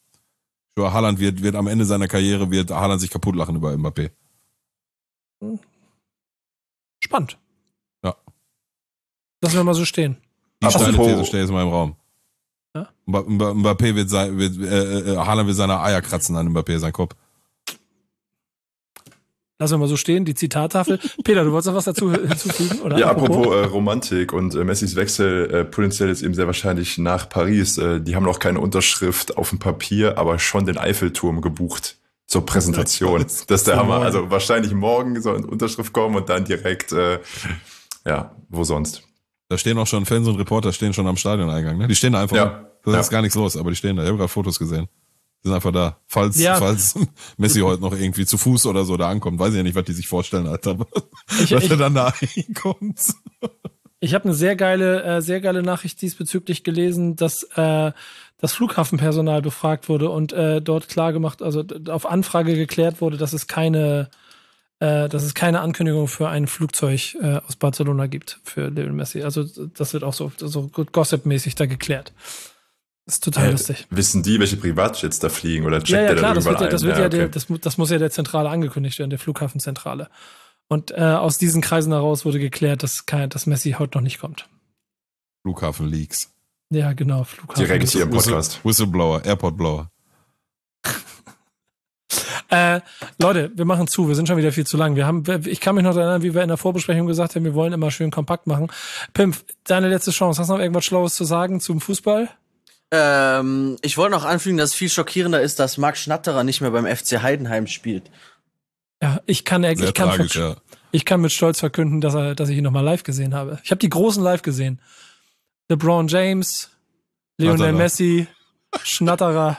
Haaland wird am Ende seiner Karriere, wird Haaland sich kaputt lachen über Mbappé. spannend. Ja. Lassen wir mal so stehen. Die steile These steht jetzt mal im Raum. Ja? Mbappé Haaland will seine Eier kratzen an Mbappé, sein Kopf. Lassen wir mal so stehen, die Zitattafel. Peter, du wolltest noch was dazu hinzufügen? Oder? Ja, apropos Romantik und Messis Wechsel potenziell jetzt eben sehr wahrscheinlich nach Paris. Die haben noch keine Unterschrift auf dem Papier, aber schon den Eiffelturm gebucht zur Präsentation. Das ist der Hammer. Also wahrscheinlich morgen soll eine Unterschrift kommen und dann direkt, wo sonst? Da stehen auch schon Fans und Reporter stehen schon am Stadioneingang. Ne? Die stehen da einfach. Ja. Da ist gar nichts los, aber die stehen da. Ich habe gerade Fotos gesehen. Die sind einfach da. Falls Messi heute noch irgendwie zu Fuß oder so da ankommt, weiß ich ja nicht, was die sich vorstellen, Alter. Was er dann da einkommt. Ich habe eine sehr geile Nachricht diesbezüglich gelesen, dass das Flughafenpersonal befragt wurde und dort klargemacht, also auf Anfrage geklärt wurde, dass es keine Ankündigung für ein Flugzeug aus Barcelona gibt für Lionel Messi. Also das wird auch so Gossip-mäßig da geklärt. Das ist total lustig. Wissen die, welche Privatjets da fliegen oder checkt der da irgendwann ein? Das muss ja der Zentrale angekündigt werden, der Flughafenzentrale. Und aus diesen Kreisen heraus wurde geklärt, dass Messi heute noch nicht kommt. Flughafen-Leaks. Ja, genau. Flughafen. Direkt hier im Podcast. Whistleblower, Airport-Blower. Leute, wir machen zu. Wir sind schon wieder viel zu lang. Ich kann mich noch erinnern, wie wir in der Vorbesprechung gesagt haben, wir wollen immer schön kompakt machen. Pimp, deine letzte Chance. Hast du noch irgendwas Schlaues zu sagen zum Fußball? Ich wollte noch anfügen, dass es viel schockierender ist, dass Marc Schnatterer nicht mehr beim FC Heidenheim spielt. Ja, ich kann mit Stolz verkünden, dass ich ihn nochmal live gesehen habe. Ich habe die Großen live gesehen. LeBron James, Lionel Messi, Schnatterer,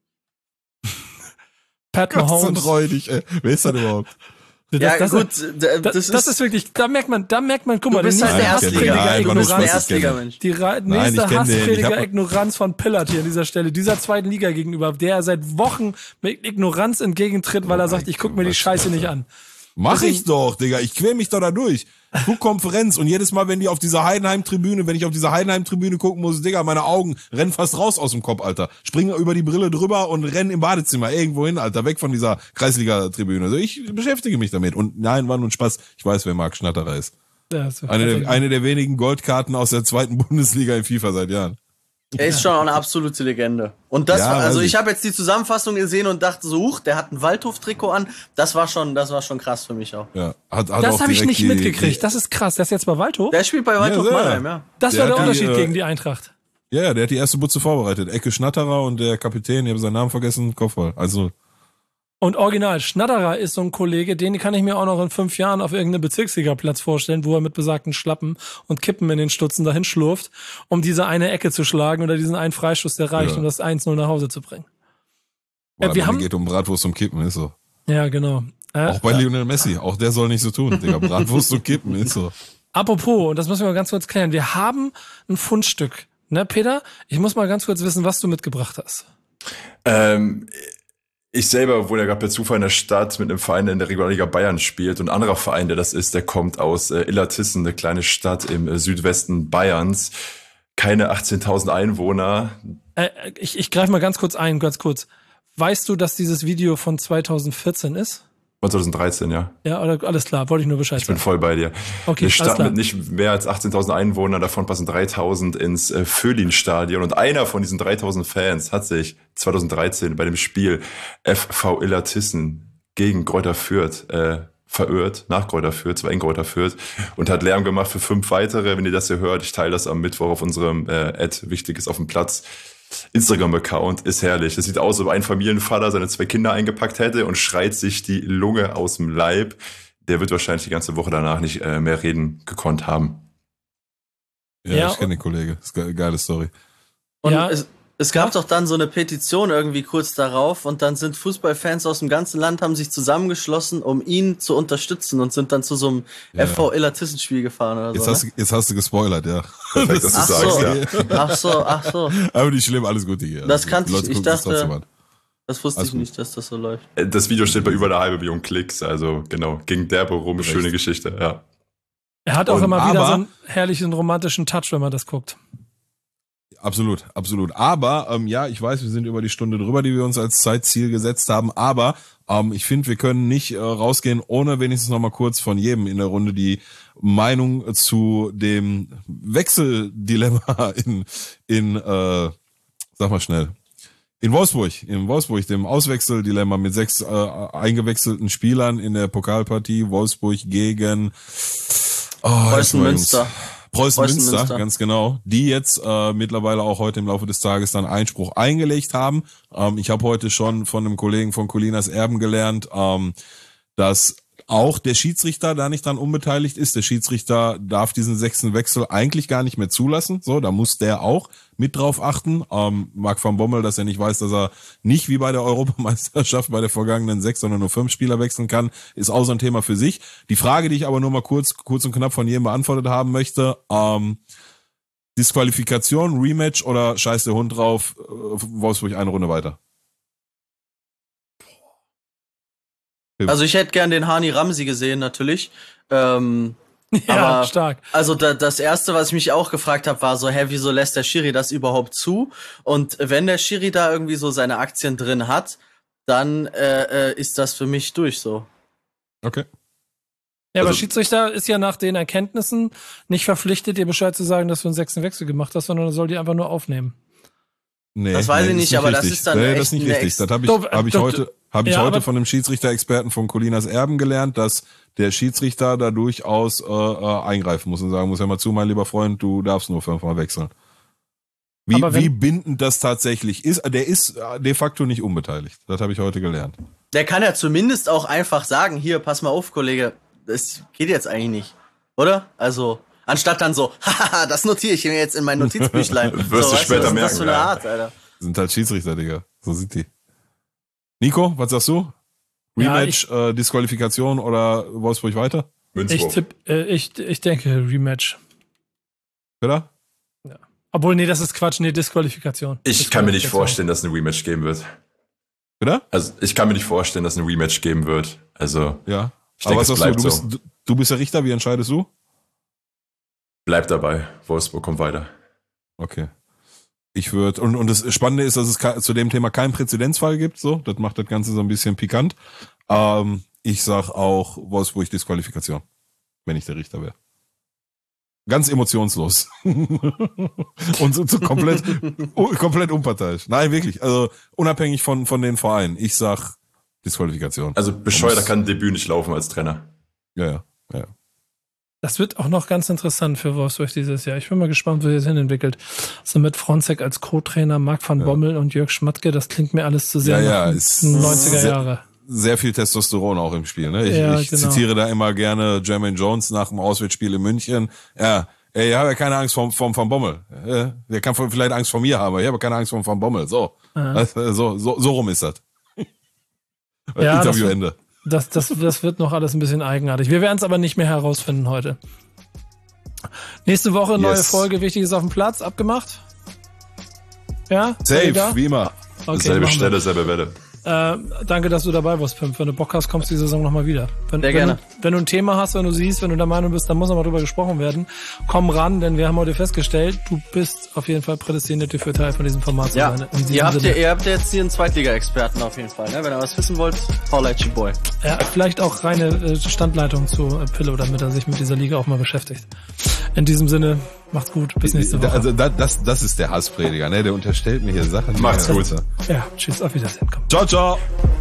Pat Mahomes. So räudig, ey. Wer ist das überhaupt? Das ist wirklich, da merkt man, guck mal, du bist halt der Erstliga-Mensch. Die nächste Hassprediger-Ignoranz von Pillard hier an dieser Stelle, dieser zweiten Liga gegenüber, der seit Wochen mit Ignoranz entgegentritt, weil er sagt, ich guck mir die Scheiße nicht an. Mach ich doch, Digga. Ich quäl mich doch da durch. Guck Konferenz und jedes Mal, wenn ich auf diese Heidenheim-Tribüne gucken muss, Digga, meine Augen rennen fast raus aus dem Kopf, Alter. Springen über die Brille drüber und rennen im Badezimmer irgendwo hin, Alter, weg von dieser Kreisliga-Tribüne. Also ich beschäftige mich damit. Und nein, war nur ein Spaß. Ich weiß, wer Marc Schnatterer ist. Ja, eine der wenigen Goldkarten aus der 2. Bundesliga in FIFA seit Jahren. Er ist schon auch eine absolute Legende. Und das ich habe jetzt die Zusammenfassung gesehen und dachte so, der hat ein Waldhof-Trikot an. Das war schon krass für mich auch. Ja, das habe ich nicht mitgekriegt. Das ist krass. Der ist jetzt bei Waldhof? Der spielt bei Waldhof Mannheim, ja. Das war der Unterschied gegen die Eintracht. Ja, der hat die erste Butze vorbereitet. Ecke Schnatterer und der Kapitän, ich habe seinen Namen vergessen, Kopfball. Also. Und original, Schnatterer ist so ein Kollege, den kann ich mir auch noch in 5 Jahren auf irgendeinem Bezirksligaplatz vorstellen, wo er mit besagten Schlappen und Kippen in den Stutzen dahin schlurft, um diese eine Ecke zu schlagen oder diesen einen Freischuss, der reicht, um das 1-0 nach Hause zu bringen. Geht um Bratwurst und Kippen, ist so. Ja, genau. Auch bei Lionel Messi, auch der soll nicht so tun, Digga. Bratwurst und Kippen, ist so. Apropos, und das müssen wir mal ganz kurz klären, wir haben ein Fundstück. Ne, Peter? Ich muss mal ganz kurz wissen, was du mitgebracht hast. Ich selber wohne ja gerade per Zufall in der Stadt mit einem Verein, der in der Regionalliga Bayern spielt. Und ein anderer Verein, der das ist, der kommt aus Illertissen, eine kleine Stadt im Südwesten Bayerns. Keine 18.000 Einwohner. Ich greife mal ganz kurz. Weißt du, dass dieses Video von 2014 ist? 2013, ja. Ja, oder alles klar, wollte ich nur Bescheid sagen. Ich bin voll bei dir. Okay, eine Stadt mit nicht mehr als 18.000 Einwohnern, davon passen 3.000 ins Föhlin-Stadion. Und einer von diesen 3.000 Fans hat sich 2013 bei dem Spiel FV Illertissen gegen Greuther Fürth verirrt, nach Greuther Fürth, zwar in Greuther Fürth, und hat Lärm gemacht für 5 weitere. Wenn ihr das hier hört, ich teile das am Mittwoch auf unserem Wichtiges auf dem Platz Instagram-Account. Ist herrlich. Das sieht aus, als ob ein Familienvater seine 2 Kinder eingepackt hätte und schreit sich die Lunge aus dem Leib. Der wird wahrscheinlich die ganze Woche danach nicht mehr reden gekonnt haben. Ja, ich kenne den Kollege. Das ist eine geile Story. Und es gab doch dann so eine Petition irgendwie kurz darauf und dann sind Fußballfans aus dem ganzen Land, haben sich zusammengeschlossen, um ihn zu unterstützen und sind dann zu so einem FV Illertissen-Spiel gefahren oder so. Jetzt hast du gespoilert, ja. Perfekt, dass du sagst, ja. Ach so. Aber nicht schlimm, alles gut hier. Das kannte ich. Ich dachte, das wusste ich nicht, dass das so läuft. Das Video steht bei über 1 halbe Million Klicks, also genau, ging derbe rum, schöne Geschichte, ja. Er hat auch immer wieder so einen herrlichen romantischen Touch, wenn man das guckt. Absolut. Aber, ich weiß, wir sind über die Stunde drüber, die wir uns als Zeitziel gesetzt haben, aber Ich finde, wir können nicht rausgehen, ohne wenigstens noch mal kurz von jedem in der Runde die Meinung zu dem Wechseldilemma sag mal schnell. In Wolfsburg, dem Auswechseldilemma mit 6 eingewechselten Spielern in der Pokalpartie, Wolfsburg gegen Preußen Münster. Preußen Münster, ganz genau, die jetzt mittlerweile auch heute im Laufe des Tages dann Einspruch eingelegt haben. Ich habe heute schon von einem Kollegen von Colinas Erben gelernt, dass auch der Schiedsrichter da nicht dran unbeteiligt ist. Der Schiedsrichter darf diesen 6. Wechsel eigentlich gar nicht mehr zulassen. So, da muss der auch mit drauf achten. Marc van Bommel, dass er nicht weiß, dass er nicht wie bei der Europameisterschaft bei der vergangenen 6, sondern nur 5 Spieler wechseln kann, ist auch so ein Thema für sich. Die Frage, die ich aber nur mal kurz und knapp von jedem beantwortet haben möchte, Disqualifikation, Rematch oder scheiß der Hund drauf, Wolfsburg eine Runde weiter? Also ich hätte gern den Hani Ramsi gesehen, natürlich. Ja, aber stark. Also das Erste, was ich mich auch gefragt habe, war so, wieso lässt der Schiri das überhaupt zu? Und wenn der Schiri da irgendwie so seine Aktien drin hat, dann ist das für mich durch so. Okay. Ja, aber Schiedsrichter ist ja nach den Erkenntnissen nicht verpflichtet, dir Bescheid zu sagen, dass du einen 6. Wechsel gemacht hast, sondern er soll die einfach nur aufnehmen. Nee, das weiß ich nicht, aber richtig. das ist dann das ist nicht richtig. Das habe ich heute von einem Schiedsrichter-Experten von Colinas Erben gelernt, dass der Schiedsrichter da durchaus eingreifen muss und sagen muss, hör mal zu, mein lieber Freund, du darfst nur 5-mal wechseln. Wie bindend das tatsächlich ist, der ist de facto nicht unbeteiligt. Das habe ich heute gelernt. Der kann ja zumindest auch einfach sagen, hier, pass mal auf, Kollege, das geht jetzt eigentlich nicht, oder? Also, anstatt dann so, haha, das notiere ich mir jetzt in mein Notizbüchlein. Wirst du später merken. Was ist das für eine Art, Alter? Sind halt Schiedsrichter, Digga. So sind die. Nico, was sagst du? Rematch, Disqualifikation oder Wolfsburg weiter? Ich denke Rematch. Oder? Ja. Obwohl, nee, das ist Quatsch, nee, Disqualifikation. Ich kann mir nicht vorstellen, dass ein Rematch geben wird. Oder? Also, ich kann mir nicht vorstellen, dass ein Rematch geben wird. Also, ja. Ich denke, aber was sagst du? Du bist der Richter, wie entscheidest du? Bleib dabei. Wolfsburg kommt weiter. Okay. Ich würde, und das Spannende ist, dass es zu dem Thema keinen Präzedenzfall gibt, so. Das macht das Ganze so ein bisschen pikant. Ich sag auch Wolfsburg Disqualifikation, wenn ich der Richter wäre. Ganz emotionslos. Und so komplett unparteiisch. Nein, wirklich. Also, unabhängig von den Vereinen. Ich sag Disqualifikation. Also, bescheuerter kann ein Debüt nicht laufen als Trainer. Ja. Das wird auch noch ganz interessant für Wolfsburg dieses Jahr. Ich bin mal gespannt, wie es hin entwickelt. So mit Fronzek als Co-Trainer, Marc van Bommel und Jörg Schmatke, das klingt mir alles zu sehr nach 90er Jahre. Sehr viel Testosteron auch im Spiel. Ne? Ich zitiere da immer gerne Jermaine Jones nach dem Auswärtsspiel in München. Ja, ich habe ja keine Angst vom Van Bommel. Der kann vielleicht Angst vor mir haben, ich habe keine Angst vom Van Bommel. So, so rum ist das. Ja, Interviewende. Das wird noch alles ein bisschen eigenartig. Wir werden es aber nicht mehr herausfinden heute. Nächste Woche neue Folge, Wichtiges auf dem Platz, abgemacht? Ja? Safe, wie immer. Okay, selbe Stelle, selbe Welle. Danke, dass du dabei warst, Pimp. Wenn du Bock hast, kommst du die Saison nochmal wieder. Sehr gerne. Wenn du ein Thema hast, wenn du siehst, wenn du der Meinung bist, dann muss nochmal drüber gesprochen werden, komm ran, denn wir haben heute festgestellt, du bist auf jeden Fall prädestiniert dafür, Teil von diesem Format zu sein. Ihr habt jetzt hier einen Zweitliga-Experten auf jeden Fall, ne? Wenn ihr was wissen wollt, holla at your boy. Ja, vielleicht auch reine Standleitung zu Pillow, damit er sich mit dieser Liga auch mal beschäftigt. In diesem Sinne, macht's gut, bis nächste Woche. Also das ist der Hassprediger, ne? Der unterstellt mir hier Sachen. Macht's gut. Ja, tschüss, auf Wiedersehen. Komm. Ciao.